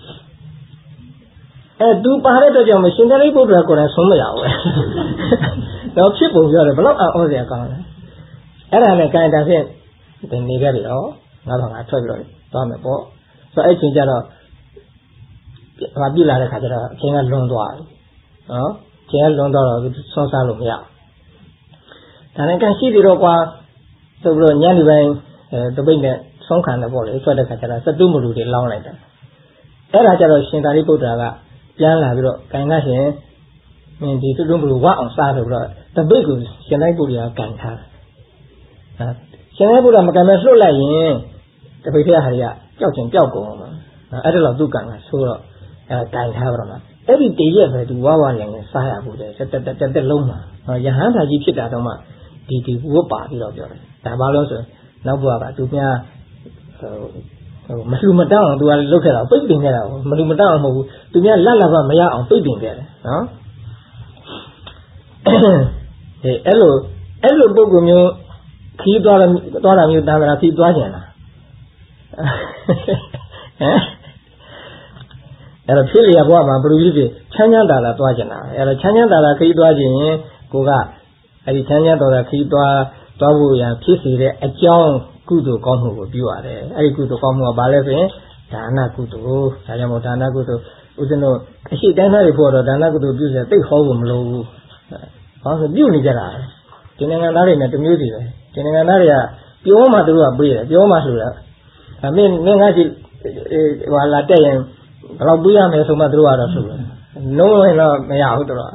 သူပါတဲ့အတွက်ကြောင့်ရှင်သာရိပုတ္တရာကိုယ်တိုင်ဆုံးမရဘူးတော့ဖြစ်ပုံပြောတယ်ဘလောက်အော်စရာကောင်းလဲအဲ့ဒါနဲ့ကံတာဖြင့်နေခဲ့ပြီတော့ငါဘာငါထွက်ပြီးတော့သွားမယ်ပေါ့ဆိုတော့အဲ့ချိန်ကျတော့ငါပြလာတဲ့ခါကျတော့အချိန်ကလွန်သွားပြီနော်အချိန်ကလွန်တော့ဆွမ်းစားလို့မရဒါနဲ့ကံရှိသေးတော့ကွာဆိုပြီးတော့ညနေပိုင်းတပိတ်နဲ့ဆုံးခံတယ်ပေါ့လေထွက်တဲ့ခါကျတော့စတုမလူတွေလောင်းလိုက်တယ်အဲ့ဒါကျတော့ရှင်သာရိပုတ္တရာကပြန်လာပြီးတော့ကံကရှင်ဒီစတုမလူဝအောင်စားဆိုပြီးတော့တပိတ်ကိုရှင်သာရိပုတ္တရာကံထားရှင်သာရိပုတ္တရာမကံမဲ့လှုပ်လိုက်ရင်တပိတ်ထဲဟာတွေကကြောက်ချင်ကြောက်ကုန်အောင်အဲ့ဒါတော့သူ့ကံကဆိုတော့ကံထားတော့မှအဲ့ဒီတည့်ရက်ပဲသူဝါရင်စားရဘူးတဲ့တက်လုံးမှာယဟန်သာကြီးဖြစ်တာတော့မှဒီဝတ်ပါပြီးတော့ပြောတယ်ဒါဘာလို့ဆိုနောက်ဘဝကသူများမလှူမတောင်းအောင်သူကလုတ်ခဲ့တာပိတ်ပင်ခဲ့တာမလှူမတောင်းအောင်မဟုတ်ဘူးသူများလက်လက်မရအောင်ပိတ်ပင်ခဲ့တယ်နော်အဲ့လိုပုဂ္ဂိုလ်မျိုးခီးသွားတာမျိုးတန်ត្រာခီးသွားကြလားဟမ်အဲ့တော့ဖြစ်လျက်ဘဝမှာဘယ်လိုဖြစ်ချမ်းသာတာသွားကြတာအဲ့တော့ချမ်းသာတာခီးသွားခြင်းကိုကအဲ့ဒီချမ်းသာတာခီးသွားဖို့ရဖြစ်စေတဲ့အကြောင်းကုသိုလ်ကောင်းမှုကိုပြုရတယ်အဲ့ဒီကုသိုလ်ကောင်းမှုကဘာလဲဆိုရင်ဒါနကုသိုလ်ဒါကြောင့်မို့ဒါနကုသိုလ်ဦးဇင်းတို့အရှိတိုင်းသားတွေဖို့တော့ဒါနကုသိုလ်ပြုစေသိဟောဖို့မလိုဘူးဟောဆိုပြုနေကြတာဒီနိုင်ငံသားတွေနဲ့တမျိုးစီပဲဒီနိုင်ငံသားတွေကပြောမှသူတို့ကပေးတယ်ပြောမှဆိုတာမင်းငါကြည့်ဟိုလာတက်ရင်ဘယ်လောက်ပေးရမယ်ဆိုမှသူတို့ကတော့ဆိုတယ်လုံးဝတော့မရဘူးတို့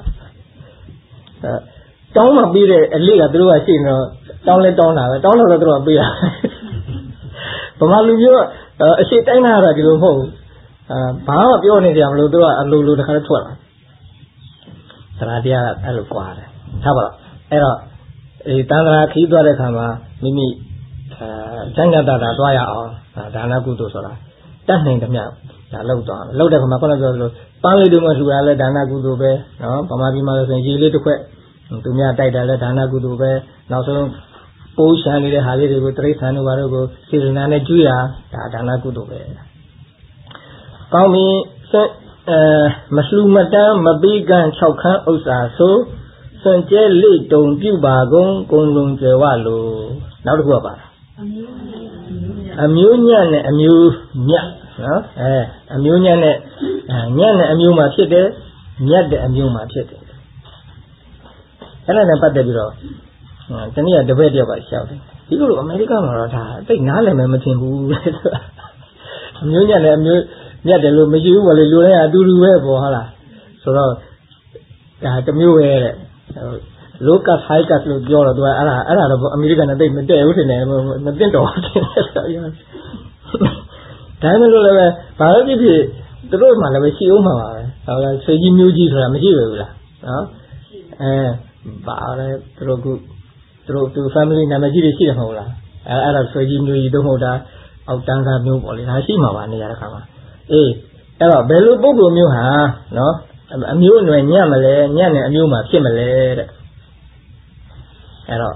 တောင်းမှပေးတဲ့အလေးကသူတို့ကရှိနေတော့တောင်းလဲတောင်းတာပဲတောင်းလို့တော့သူတို့ကပေးရဗမာလူမျိုးအရှိတိုင်းသားကတော့ဒီလိုမဟုတ်ဘူးဘာမှပြောနေကြမလို့သူကအလိုလိုတခါတော့ထွက်လာသရတရားအဲ့လိုကွာတယ်ထားပါတော့အဲ့တော့တန်ត្រာခီးသွားတဲ့ခါမှာမိမိကျမ်းဂတ်တာသွားရအောင်ဒါနကုသိုလ်ဆိုတာတတ်နိုင်သမျှဒါလောက်သွားလောက်တဲ့ခါမှာခုနပြောသလိုပန်းလေးတွေမှလှူရလဲဒါနကုသိုလ်ပဲနော်ဗမာပြည်မှာဆိုရင်ရေလေးတစ်ခွက်သူများတိုက်တယ်လဲဒါနကုသိုလ်ပဲနောက်ဆုံးပိုးရှမ်းနေတဲ့ဟာလေးတွေကိုတိရစ္ဆာန်တို့ဘာတို့ကိုစေတနာနဲ့ကျွေးရဒါနကုသိုလ်ပဲကောင်းပြီမလှူမတန်းမပေးကန့်6ခန်းဥစ္စာဆိုစွန့်ကျဲလေတုံပြုပါကုန်ကုံလုံးကျယ်ဝလို့နောက်တစ်ခုပါအမျိုးညံ့နဲ့အမျိုးမြတ်နော်အမျိုးညံ့နဲ့ညံ့တဲ့အမျိုးမှာဖြစ်တယ်မြတ်တဲ့အမျိုးမှာဖြစ်တယ်အဲ့ဒါနဲ့ပတ်သက်ပြီးတော့တနည်းတပည့်တယောက်ကရှောက်တယ်ဒီလိုအမေရိကန်မှာတော့ဒါသိနားလည်မယ်မထင်ဘူးအမျိုးညံ့နဲ့အမျိုးမြတ်တယ်လို့မရှိဘူးလေလူတိုင်းအတူတူပဲပေါ့ဟုတ်လားဆိုတော့ဒါတစ်မျိုးပဲတဲ့local high cut လို့ပြောတော့သူကအဲ့ဒါတော့အမေရိကန်နဲ့တိတ်မတည့်ဘူးထင်တယ်မသိတော့ဘူးထင်တယ်ဆိုတော့ဒါမှမဟုတ်လည်းဘာလို့ဖြစ်ဖြစ်သူတို့မှလည်းရှိအောင်မှာပါပဲဟုတ်လားဆွေကြီးမျိုးကြီးဆိုတာမရှိဘူးလားနော်ဘာလဲသူတို့သူ family နာမည်ကြီးတွေရှိတယ်မဟုတ်လားအဲ့ဒါဆွေကြီးမျိုးကြီးတို့မဟုတ်တာအောက်တန်းကားမျိုးပေါ့လေဒါရှိမှာပါနေရာတစ်ခါမှာအဲ့တော့ဘယ်လိုပုံစံမျိုးဟာနော်အမျိုးအနွယ်ညံ့မလဲညံ့တဲ့အမျိုးမှာဖြစ်မလဲတဲ့အဲ့တော့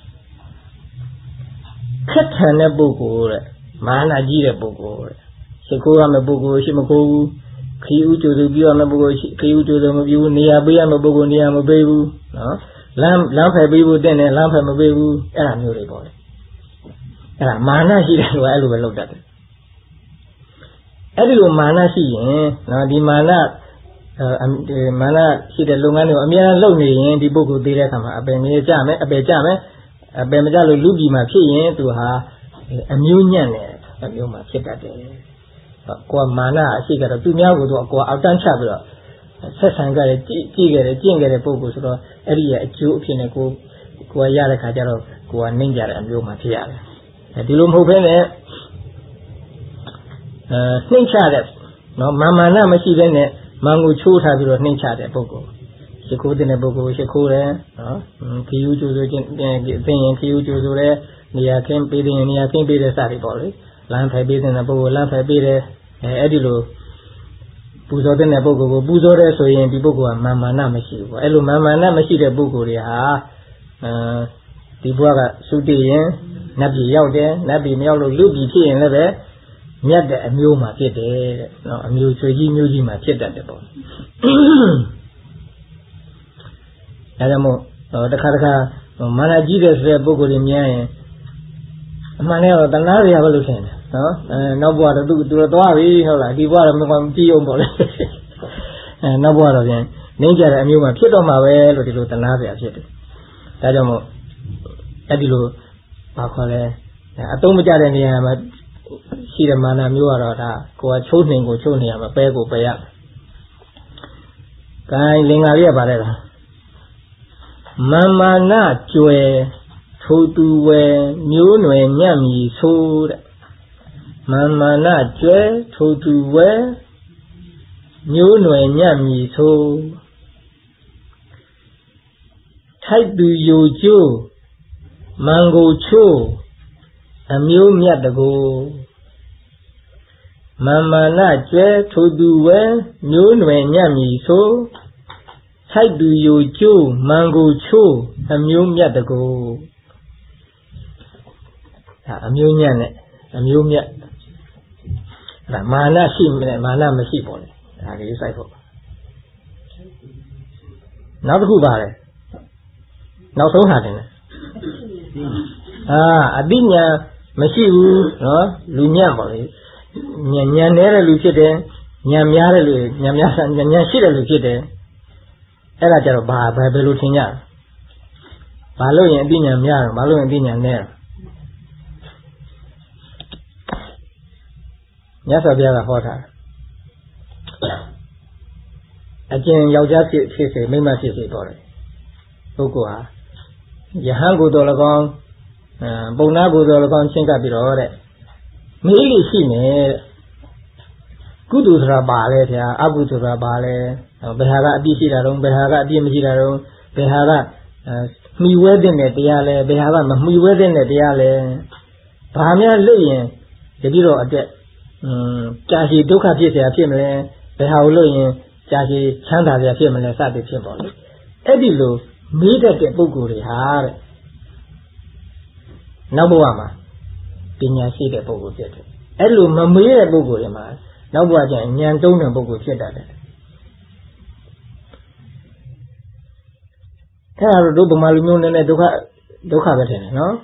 ခက်ထန်တဲ့ပုဂ္ဂိုလ်တဲ့မာနကြီးတဲ့ပုဂ္ဂိုလ်တဲ့ရှိခိုးရမယ့်ပုဂ္ဂိုလ်ရှိမခိုးဘူးခီးဥကျိုးစုပြရမယ့်ပုဂ္ဂိုလ်ခီးဥကျိုးစုမပြဘူးနေရာပေးရမယ့်ပုဂ္ဂိုလ်နေရာမပေးဘူးနော်လမ်းဖယ်ပေးဖို့တဲ့နဲ့လမ်းဖယ်မပေးဘူးအဲ့ဒါမျိုးတွေပေါ့လေအဲ့ဒါမာနရှိတယ်လို့အဲ့လိုပဲလုပ်တတ်တယ်အဲ့ဒီလိုမာနရှိရင်နော်ဒီမာနရှိတဲ့လုပ်ငန်းတွေကိုအများလုပ်နေရင်ဒီပုဂ္ဂိုလ်သေးတဲ့အခါမှာအပယ်မြေကြမယ်အပယ်ကြမယ်အပယ်မကြလို့လူပြည်မှာဖြစ်ရင်သူဟာအမျိုးညံ့တဲ့အမျိုးမှာဖြစ်တတ်တယ်ကိုယ်မာနအရှိကတော့သူများကိုတော့ကိုယ်အောက်တန်းချပြီးတော့ဆက်ဆံကြတယ်ကြည့်ခဲ့တယ်ကျင့်ခဲ့တဲ့ပုဂ္ဂိုလ်ဆိုတော့အဲ့ဒီရဲ့အကျိုးအဖြစ်နဲ့ကိုယ်ရတဲ့ခါကျတော့ကိုယ်ကနှိမ့်ကြတဲ့အမျိုးမှာဖြစ်ရတယ်ဒီလိုမဟုတ်ဘဲနဲ့နှိမ့်ချတဲ့နော်မာနမရှိဘဲနဲ့မန်ကိုချိုးထားပြီးတော့နှိမ့်ချတဲ့ပုဂ္ဂိုလ်ရှိခိုးတဲ့ပုဂ္ဂိုလ်ရှိခိုးတယ်နော်ခီးယူကျိုးဆိုခြင်းသိရင်ခီးယူကျိုးဆိုတဲ့နေရာခင်းပေးတဲ့နေရာခင်းပေးတဲ့စသည်ပေါ့လေလမ်းဖယ်ပေးတဲ့ပုဂ္ဂိုလ်လမ်းဖယ်ပေးတယ်အဲ့ဒီလိုပူဇော်တဲ့ပုဂ္ဂိုလ်ကိုပူဇော်တဲ့ဆိုရင်ဒီပုဂ္ဂိုလ်ကမာနမရှိဘူးပေါ့အဲ့လိုမာနမရှိတဲ့ပုဂ္ဂိုလ်တွေဟာဒီဘဝကသုတိရင်နတ်ပြည်ရောက်တယ်နတ်ပြည်မရောက်လို့လူပြည်ဖြစ်ရင်လည်းပဲမြတ်တဲ့အမျိုးမှာဖြစ်တယ်တဲ့နော်အမျိုးဆွေကြီးမျိုးကြီးမှာဖြစ်တတ်တယ်ပေါ့အဲဒါမို့တခါမာနကြီးတဲ့ဆိုတဲ့ပုဂ္ဂိုလ်တွေများရင်အမှန်နဲ့တော့တဏှာတွေရပါလို့ထင်တယ်နော်နောက်ဘဝတော့သူတော့သွားပြီဟုတ်လားဒီဘဝတော့မကြည့်အောင်ပေါ့လေနောက်ဘဝတော့ပြန်နှိမ့်ကြတဲ့အမျိုးမှာဖြစ်တော့မှာပဲလို့ဒီလိုတဏှာတွေဖြစ်တယ်ဒါကြောင့်မို့အဲ့ဒီလိုဘာခေါ်လဲအတုံးမကြတဲ့နေရာမှာရှိတဲ့မာနမျိုးကတော့ဒါကိုယ်ကချိုးနှင်ကိုချိုးနေရမှာပဲကိုပဲရမယ်။ကိုင်းလင်္ကာလေးကပါလဲလားမာနကျွယ်ထိုသူဝယ်မျိုးနွယ်ညံ့မီဆိုတဲ့မာနကျွယ်ထိုသူဝယ်မျိုးနွယ်ညံ့မီဆိုထိုက်သူယိုကျိုးမန်ကိုချိုးအမျိုးမြတ်တကူမာနကျွဲထိုသူဝဲမျိုးနွယ်ညံ့မီဆိုထိုက်သူယိုကျိုးမန်ကိုချိုးအမျိုးမြတ်တကူဒါအမျိုးညံ့နဲ့အမျိုးမြတ်ဒါမာနရှိမယ်မာနမရှိပေါ့လေဒါလေးစိုက်ဖို့နောက်တစ်ခုပါလေနောက်ဆုံးဟာတယ်အတိညာမရှိဘူးနော်လူညံ့ပါလေညံနေတဲ့လူဖြစ်တယ်ညံများတဲ့လူညံရှိတဲ့လူဖြစ်တယ်အဲ့ဒါကြတော့ဘယ်လိုထင်ကြဘာလို့ရင်အတိညာများတယ်ဘာလို့ရင်အတိညာနဲမြတ်စွာဘုရားကဟောတာအကျင့်ယောက်ျားဖြစ်စေမိန်းမဖြစ်စေပေါ့လေပုဂ္ဂိုလ်ဟာယဟန်ကိုယ်တော်၎င်းပုံနာကိုယ်တော်၎င်းချင်းကပ်ပြီးတော့တဲ့မေးလို့ရှိနေကုသိုလ်ဆိုတာပါလေဗျာအကုသိုလ်ဆိုတာပါလေဘယ်ဟာကအပြည့်ရှိတာတော့ဘယ်ဟာကအပြည့်မရှိတာတော့ဘယ်ဟာကမှီဝဲတဲ့တရားလဲဘယ်ဟာကမမှီဝဲတဲ့တရားလဲဘာများလို့ရင်တတိတော့အတွက်ကြာရှည်ဒုက္ခဖြစ်เสียဖြစ်မလဲဘယ်ဟာကိုလို့ရင်ကြာရှည်ချမ်းသာเสียဖြစ်မလဲစသည်ဖြစ်ပေါ်လေအဲ့ဒီလိုမေးတတ်တဲ့ပုဂ္ဂိုလ်တွေဟာတဲ့နောက်ဘဝမှာပညာရှိတဲ့ပုဂ္ဂိုလ်ဖြစ်တယ်အဲ့လိုမမေးတဲ့ပုဂ္ဂိုလ်တွေမှာနောက်ဘဝကျရင်ဉာဏ်တုံးတဲ့ပုဂ္ဂိုလ်ဖြစ်တတ်တယ်အဲ့ဒါတို့ဗမာလူမျိုးနဲ့ဒုက္ခပဲထင်တယ်နော်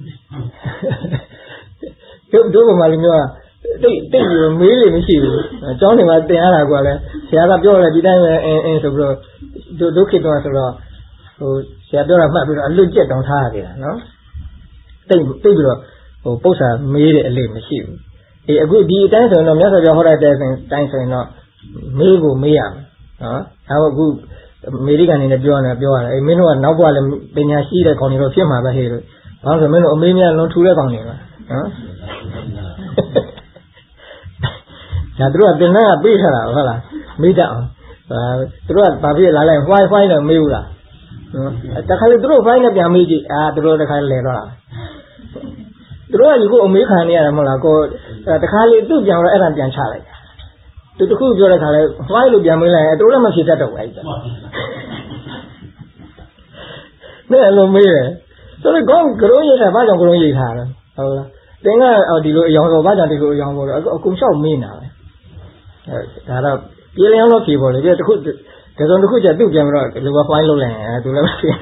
တို့ဗမာလူမျိုးကတိတ်မေးလို့မရှိဘူးအကြောင်းတွေမှာသင်ရတာကလည်းဆရာကပြောတယ်ဒီတိုင်းပဲအင်းဆိုပြီးတော့ဒုက္ခတော့ဆိုတော့ဟိုဆရာပြောတာမှတ်ပြီးတော့အလွတ်ကျက်တောင်ထားရသေးတာနော်တိတ်ပြီးတော့ဟိုပု္ပ္ပာမေးတဲ့အလေးမရှိဘူးအေးအခုဒီအတိုင်းဆိုရင်တော့မြတ်စွာဘုရားဟောတဲ့အတိုင်းဆိုရင်တော့မေးကိုမေးရမယ်နော်ဒါကအခုအမေရိကန်နေနဲ့ပြောရတယ်အေးမင်းတို့ကနောက်ဘဝလည်းပညာရှိတဲ့ကောင်တွေတော့ဖြစ်မှာပဲဟဲ့လို့ဘာလို့ဆိုမင်းတို့အမေးများလွန်ထူတဲ့ကောင်တွေလားနော်ဒါသူတို့ကတင်တဲ့ကပေးထားတာဟုတ်လားမေးတတ်အောင်သူတို့ကဘာဖြစ်လာလဲဝိုင်းတော့မေးဘူးလားတခါလေသူတို့ဝိုင်းနဲ့ပြန်မေးကြည့်သူတို့တခါလဲတော့တာသူတို့ကဒီကိုအမေးခံနေရတယ်မဟုတ်လားကိုတခါလေသူ့ပြန်တော့အဲ့ဒါပြန်ချလိုက်သူတခုပြောတဲ့ခါလဲဝိုင်းလို့ပြန်မေးလိုက်သူတို့လည်းမဖြစ်တတ်တော့ဘူးအဲ့ဒါနဲ့အလုံးမေးတယ်ဆိုတော့ကောင်းကရုံးရိတ်တာဘာကြောင့်ကရုံးရိတ်ထားလဲဟုတ်လားသင်ကဒီလိုအယောင်တော့ဘာကြောင့်ဒီလိုအယောင်ပေါ်တော့အကုန်လျှောက်မေးနေတာပဲဒါတော့ပြေလျောင်းတော့ပြေပေါ်လေပြတခုတစုံတစ်ခုကျသူ့ပြန်ပြီးတော့ဒီလိုပဲ file လုပ်လိုက်ရင်သူလည်းမဖြစ်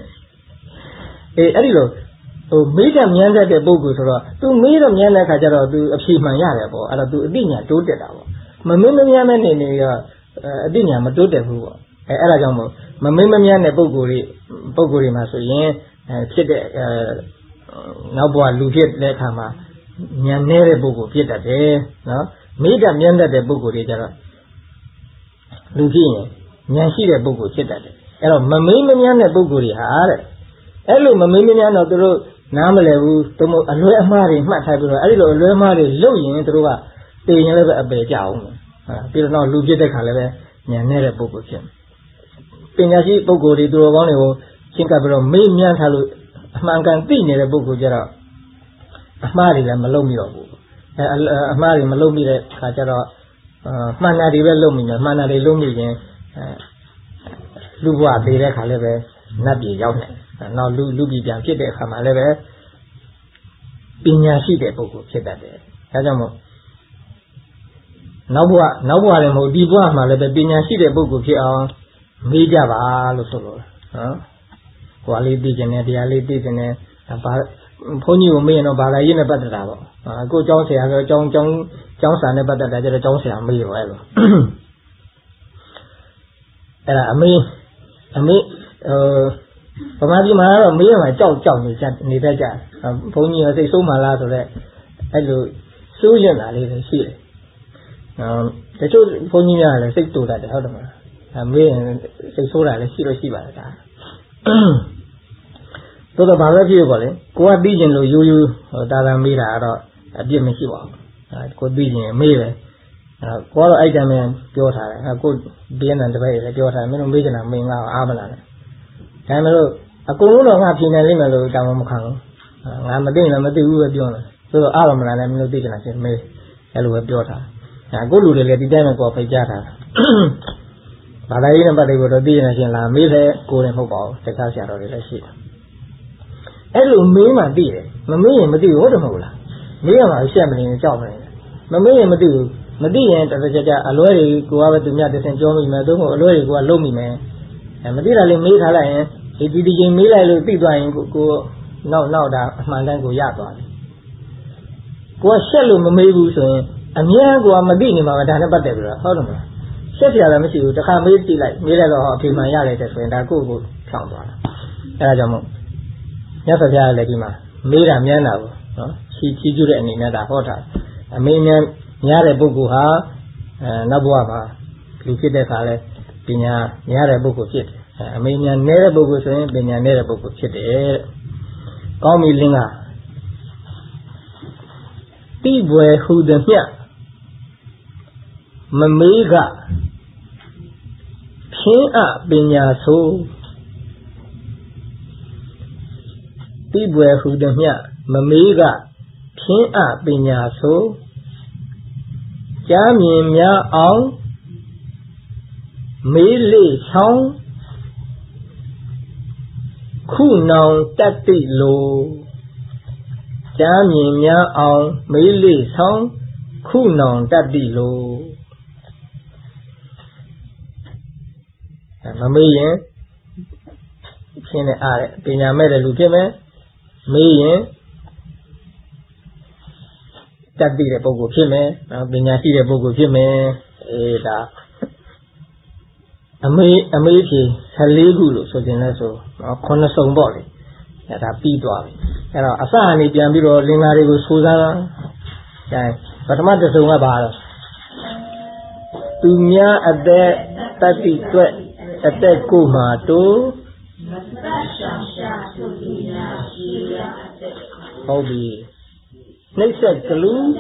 အဲ့ဒီလိုဟိုမေးတဲ့မြန်းတဲ့ပုဂ္ဂိုလ်ဆိုတော့သူမေးတော့မြန်းတဲ့ခါကျတော့သူအဖြေမှန်ရတယ်ပေါ့အဲ့တော့သူအသိဉာဏ်တိုးတက်တာပေါ့မမေးမမြန်းတဲ့နေတော့အသိဉာဏ်မတိုးတက်ဘူးပေါ့အဲ့ဒါကြောင့်မို့မမေးမမြန်းတဲ့ပုဂ္ဂိုလ်တွေမှာဆိုရင်ဖြစ်တဲ့နောက်ဘဝလူဖြစ်တဲ့အခါမှာဉာဏ်နည်းတဲ့ပုဂ္ဂိုလ်ဖြစ်တတ်တယ်နော်မေးတတ်မြန်းတတ်တဲ့ပုဂ္ဂိုလ်တွေကျတော့လူဖြစ်ရင်ဉာဏ်ရှိတဲ့ပုဂ္ဂိုလ်ဖြစ်တတ်တယ်အဲ့တော့မမေးမမြန်းတဲ့ပုဂ္ဂိုလ်တွေဟာတဲ့အဲ့လိုမမေးမမြန်းတော့သူတို့နားမလည်ဘူးသူတို့အလွဲအမှားတွေမှတ်ထားပြီးတော့အဲ့ဒီလိုအလွဲအမှားတွေလုပ်ရင်သူတို့ကတေရင်လည်းပဲအပယ်ကြအောင်ဟုတ်ပြီးတော့လူဖြစ်တဲ့ခါလည်းပဲဉာဏ်နည်းတဲ့ပုဂ္ဂိုလ်ဖြစ်ပညာရှိပုဂ္ဂိုလ်တွေသူတော်ကောင်းတွေကိုရှင်းကပ်ပြီးတော့မေးမြန်းထားလို့အမှန်ကန်သိနေတဲ့ပုဂ္ဂိုလ်ကျတော့အမှားတွေလည်းမလုပ်မိတော့ဘူးအမှားတွေမလုပ်မိတဲ့ခါကျတော့မှန်တာတွေပဲလုပ်မိတယ်မှန်တာတွေလုပ်မိရင်လူဘဝသေးတဲ့ခါလည်းပဲနတ်ပြည်ရောက်နိုင်နောက်လူပြည်ပြန်ဖြစ်တဲ့အခါမှာလည်းပဲပညာရှိတဲ့ပုဂ္ဂိုလ်ဖြစ်တတ်တယ်ဒါကြောင့်မို့နောက်ဘဝလည်းမဟုတ်ဒီဘဝမှာလည်းပဲပညာရှိတဲ့ပုဂ္ဂိုလ်ဖြစ်အောင်မေးကြပါလို့ဆိုလို့နော်ကိုယ်လေးသိကျင်တယ်တရားလေးသိကျင်တယ်ဘာဘုန်းကြီးကိုမေးရင်တော့ဘာသာရေးနဲ့ပတ်သက်တာပေါ့ကိုကျောင်းဆရာဆိုကျောင်းစာနဲ့ပတ်သက်တာကျတော့ကျောင်းဆရာမေးရောအဲ့လိုအဲ့ဒါအမေဗမာပြည်မှာတော့မေးရမှာကြောက်နေတတ်ကြဘုန်းကြီးကစိတ်ဆိုးမှလားဆိုတော့အဲ့လိုစိုးရင်တာလေးတွေရှိတယ်တချို့ဘုန်းကြီးများလည်းစိတ်တူတတ်တယ်ဟုတ်တယ်မလားမေးရင်စိတ်ဆိုးတာလည်းရှိလို့ရှိပါတယ်ဒါသို့တော့ဘာပဲဖြစ်ပေါ့လေကိုကသိကျင်လို့ယူတာမေးတာတော့အပြစ်မရှိပါဘူးကိုသိကျင်မေးတယ်ကိုကတော့အဲ့တည်းမှပြောထားတယ်ကိုဘီယန်တပည့်လည်းပြောထားတယ်မင်းတို့မေးချင်တာမင်းငါအားမလားနဲ့ဒါမှမဟုတ်အကုန်လုံးတော့ငါပြင်နေလိမ့်မယ်လို့တောင်းမခံဘူးငါမသိရင်လည်းမသိဘူးပဲပြောတယ်ဆိုတော့အားမလားနဲ့မင်းတို့သိချင်တာချင်းမေးအဲ့လိုပဲပြောထားကိုလူတွေလည်းဒီတိုင်းပဲကိုဖိတ်ကြတာဘာသာရေးနဲ့ပတ်သက်ပြီးတော့သိချင်တာချင်းလာမေးတယ်ကိုယ်လည်းမဟုတ်ပါဘူးတခြားဆရာတော်တွေလည်းရှိတယ်အဲ့လိုမေးမှသိတယ်မမေးရင်မသိဘူးဟုတ်တယ်မဟုတ်လားမေးရမှာရှက်မနေကြောက်မနေမမေးရင်မသိဘူးမသိရင်တကယ်အလွဲတွေကိုကပဲသူများတစ်ဆင့်ပြောမိမယ်သို့မဟုတ်အလွဲတွေကိုကလုံးမိမယ်မသိတာလေးမေးထားလိုက်ရင်ဒီချိန်မေးလိုက်လို့သိသွားရင်ကိုနောက်တာအမှန်တမ်းကိုရသွားတယ်ကိုကရှက်လို့မမေးဘူးဆိုရင်အများကိုကမသိနေမှာပဲဒါနဲ့ပတ်သက်ပြီးတော့ဟုတ်တယ်မလားရှက်စရာလည်းမရှိဘူးတစ်ခါမေးကြည့်လိုက်မေးလိုက်တော့အဖြေမှန်ရလိုက်တဲ့ဆိုရင်ဒါကိုဖြောင်းသွားတာအဲဒါကြောင့်မို့မြတ်စွာဘုရားလည်းဒီမှာမေးတာမြန်းတာကိုနော်ချီးကျူးတဲ့အနေနဲ့ဒါဟောတာအမေးများတဲ့ပုဂ္ဂိုလ်ဟာနောက်ဘဝမှာလူဖြစ်တဲ့အခါလဲပညာများတဲ့ပုဂ္ဂိုလ်ဖြစ်တယ်အမေးများနည်းတဲ့ပုဂ္ဂိုလ်ဆိုရင်ပညာနည်းတဲ့ပုဂ္ဂိုလ်ဖြစ်တယ်တဲ့ကောင်းပြီလင်းကတိဘွယ်ဟူသည်မြ Mamega Pina Binyaso Tibwe Hudamia Mamega Pina Binyaso Jamia on Mili Song Kunong Tati Lo Jamia on Mili Song Kunong Tati Lo Mamiyen Pine Are Pina Mede Lukeme Mayen Tati the Bogo Kime Binasi the Bogo Kime Eda Amazing Haligu so Geneso Cornerstone body at a P12 Asani Piambiro Lingarigo Suzana but a matter so about Tumia at the 30 at the Kuma to Hobby Next at Kalu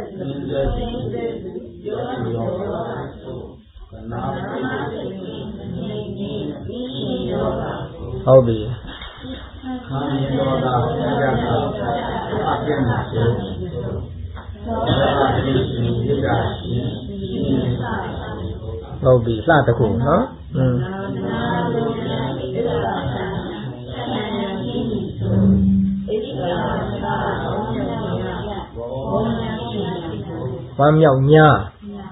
Hobby Hobby Lataku, huh? One young ya.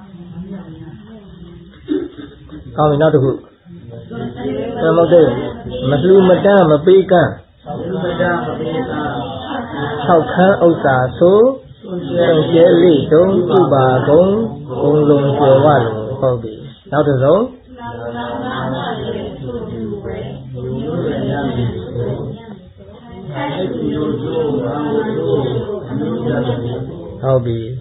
Coming out of who? Some of them. Maslu Madame a bacon. How can Osa so? Jelly, don't do bargon, long for a while, hobby. Not at all. Hobby.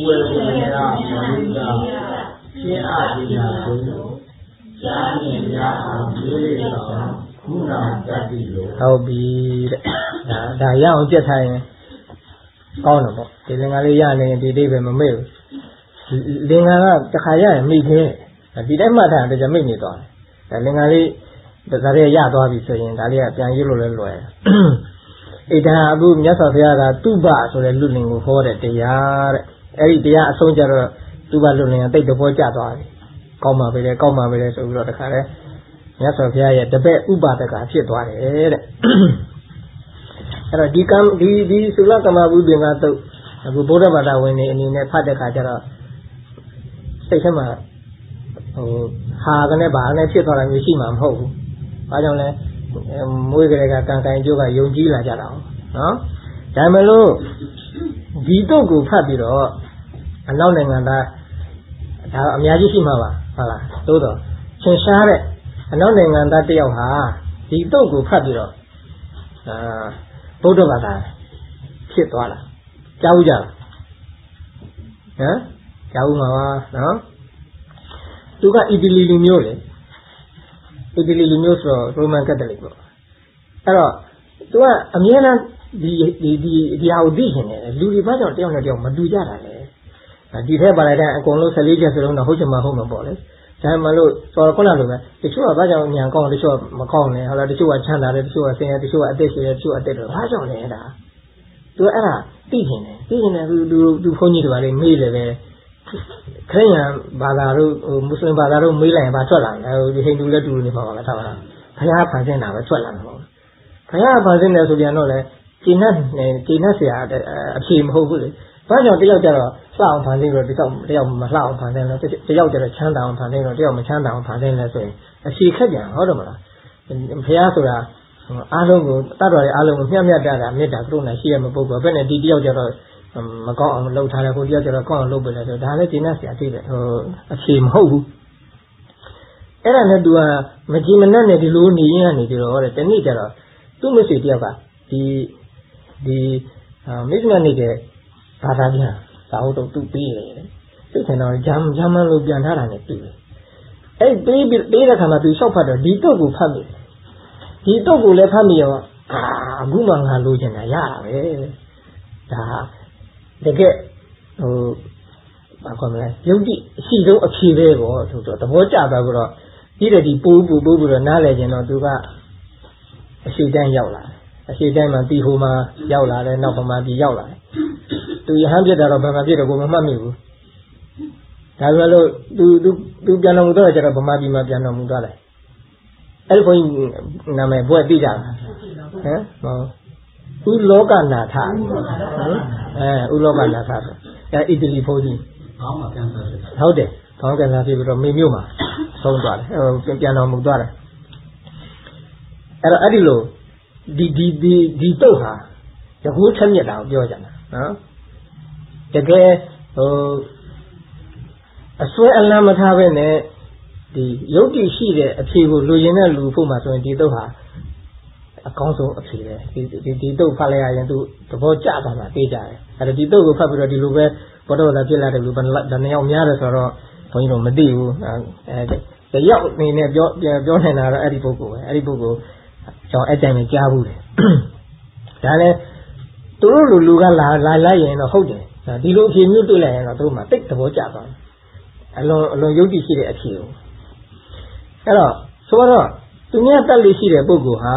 Hobby. The young jet high. Honorable. The Lingalia and the David Mamil. Lingala, the Haya, meet here. The Demata, the Jamini dog. The Lingali, the Zaria Yadwabi saying, Dalia, Yellow lawyer. It had a good Yasafia, 2 bars or a looting before the yard. Every day, a soldier, 2 bars looting and take the boy Jadwai. Comma with a so we got the car. Yasafia, the bed Uba the car, shit, the Sulakama would be not a Buddha when in a Padaka station. Haganeba, and I sit on a machine, I'm home. I don't know. Muiga can yoga Yonji la Jara. Damelo Dito go Fabiro, announcing and that Miyaji Todo. Chenshare, announcing and that Yoha, Dito go Fabiro. Bodovata, Chitwala, Jauja, Jauma, no? Tu got Idili Lumio, Roman Catholic. Allora, tu hai a Miena di audizione, lui va a dire una Maduja. Di te parla con lo Saligia per una Hojama Home Bolle. Malo, so con la lume, che ci va a un con le sue macone, alla di sua Chana, di sua Sena, di sua adesso, di sua adesso, ragione era. Tu era, digine, du fogni di vari mille, Kenya Badaru, Muslim Badaru, Mila, Batola, di Hindu Ledu di Pava, Kaya Pazena, Batola. Kaya Pazena su Dianole, Tina sia a team hopefully. Pagano di Yogero, Sao Pandino, di Lao Pandino, di Yogero Chanda Pandino, di Chanda Pandino, a she Kajan, Hodoma. In Piazza, Alum, Tadori Alum, Yamada, Meta Gruna, she and Bogo, Bene di Yogero, Macon, Low Tana, who Yogero, Con Lobel, the Dale Dynasty, a team ho. Era ne dua, Majimana di Luni, and the Lord, the Nigger, 2 Missy Diava, the Mismanige. Padanya, South of 2 P. Taken on Jaman Lubiana and a P. A baby data come to shop at a Dito go family. Dito go let family, Guman Halujan, the get ဘာခေါ်မလဲယုတ်တိအရှိဆုံးအဖြေပဲပေါ့ဆိုတော့သဘောကျသွားပြီးတော့ဒီတည်းဒီပိုးပြီးတော့နားလည်ကျင်တော့သူကအရှိတန်းရောက်လာတယ်အရှိတန်းမှာတီဟိုမှာရောက်လာတယ်နောက်ဗမာပြည်ရောက်လာတယ်သူရဟန်းပြတာတော့ဗမာပြည်တော့ကိုမမှတ်မိဘူးဒါပေမဲ့လို့သူပြန်တော်မူတော့ကျတော့ဗမာပြည်မှာပြန်တော်မူသွားတယ်အဲ့ဒီဘုန်းကြီးနာမည်ဘွဲ့သိကြလားဟမ်ဥလောကနာထဥလောကနာထဆိုအီတလီဘုန်းကြီးခေါင်းမှာပြန်ဆက်တယ်ဟုတ်တယ်ခေါင်းကလာပြီးတော့မေမြို့မှာဆုံးသွားတယ်ပြန်တော်မူသွားတယ်အဲ့ဒီလိုဒီတုတ်ဟာရဟိုးချက်မြက်တာကိုပြောကြတာနော်တကယ်အစွဲအလမ်းမထားပဲနဲ့ဒီယုတ်တိရှိတဲ့အဖြေကိုလူရင်တဲ့လူဖို့မှာဆိုရင်ဒီတုတ်ဟာအကောင်းဆုံးအဖြေပဲဒီတုတ်ဖတ်လိုက်ရရင်သူသဘောကျသွားမှာသိကြတယ်အဲ့ဒါဒီတုတ်ကိုဖတ်ပြီးတော့ဒီလိုပဲဘောတော်လာပြစ်လာတယ်လူဘယ်နှယောက်များတယ်ဆိုတော့ဘုန်းကြီးတို့မသိဘူးတယောက်အနေနဲ့ပြောနေတာတော့အဲ့ဒီပုဂ္ဂိုလ်ပဲအဲ့ဒီပုဂ္ဂိုလ်ကျွန်တော်အဲ့တိုင်းပဲကြားဘူးတယ်ဒါလည်းသူတို့လူကလာလိုက်ရင်တော့ဟုတ်တယ်ဒီလိုအဖြေမျိုးတွေ့လိုက်ရင်တော့သူတို့မှတိတ်သဘောကျသွားတယ်အလွန်ယုတ်တိရှိတဲ့အဖြေကိုအဲ့တော့ဆိုတော့သူများတက်လို့ရှိတဲ့ပုဂ္ဂိုလ်ဟာ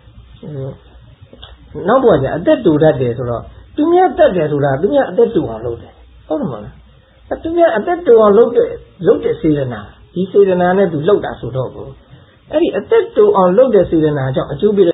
နောက်တော့ကျအသက်တူတတ်တယ်ဆိုတော့သူများတက်တယ်ဆိုတာသူများအသက်တူအောင်လုပ်တယ်ဟုတ်တယ်မဟုတ်လားသူများအသက်တူအောင်လုပ်တဲ့စေတနာဒီစေတနာနဲ့သူလုပ်တာဆိုတော့ကိုအဲ့ဒီအသက်တူအောင်လုပ်တဲ့စေတနာကြောင့်အကျိုးပေးတဲ့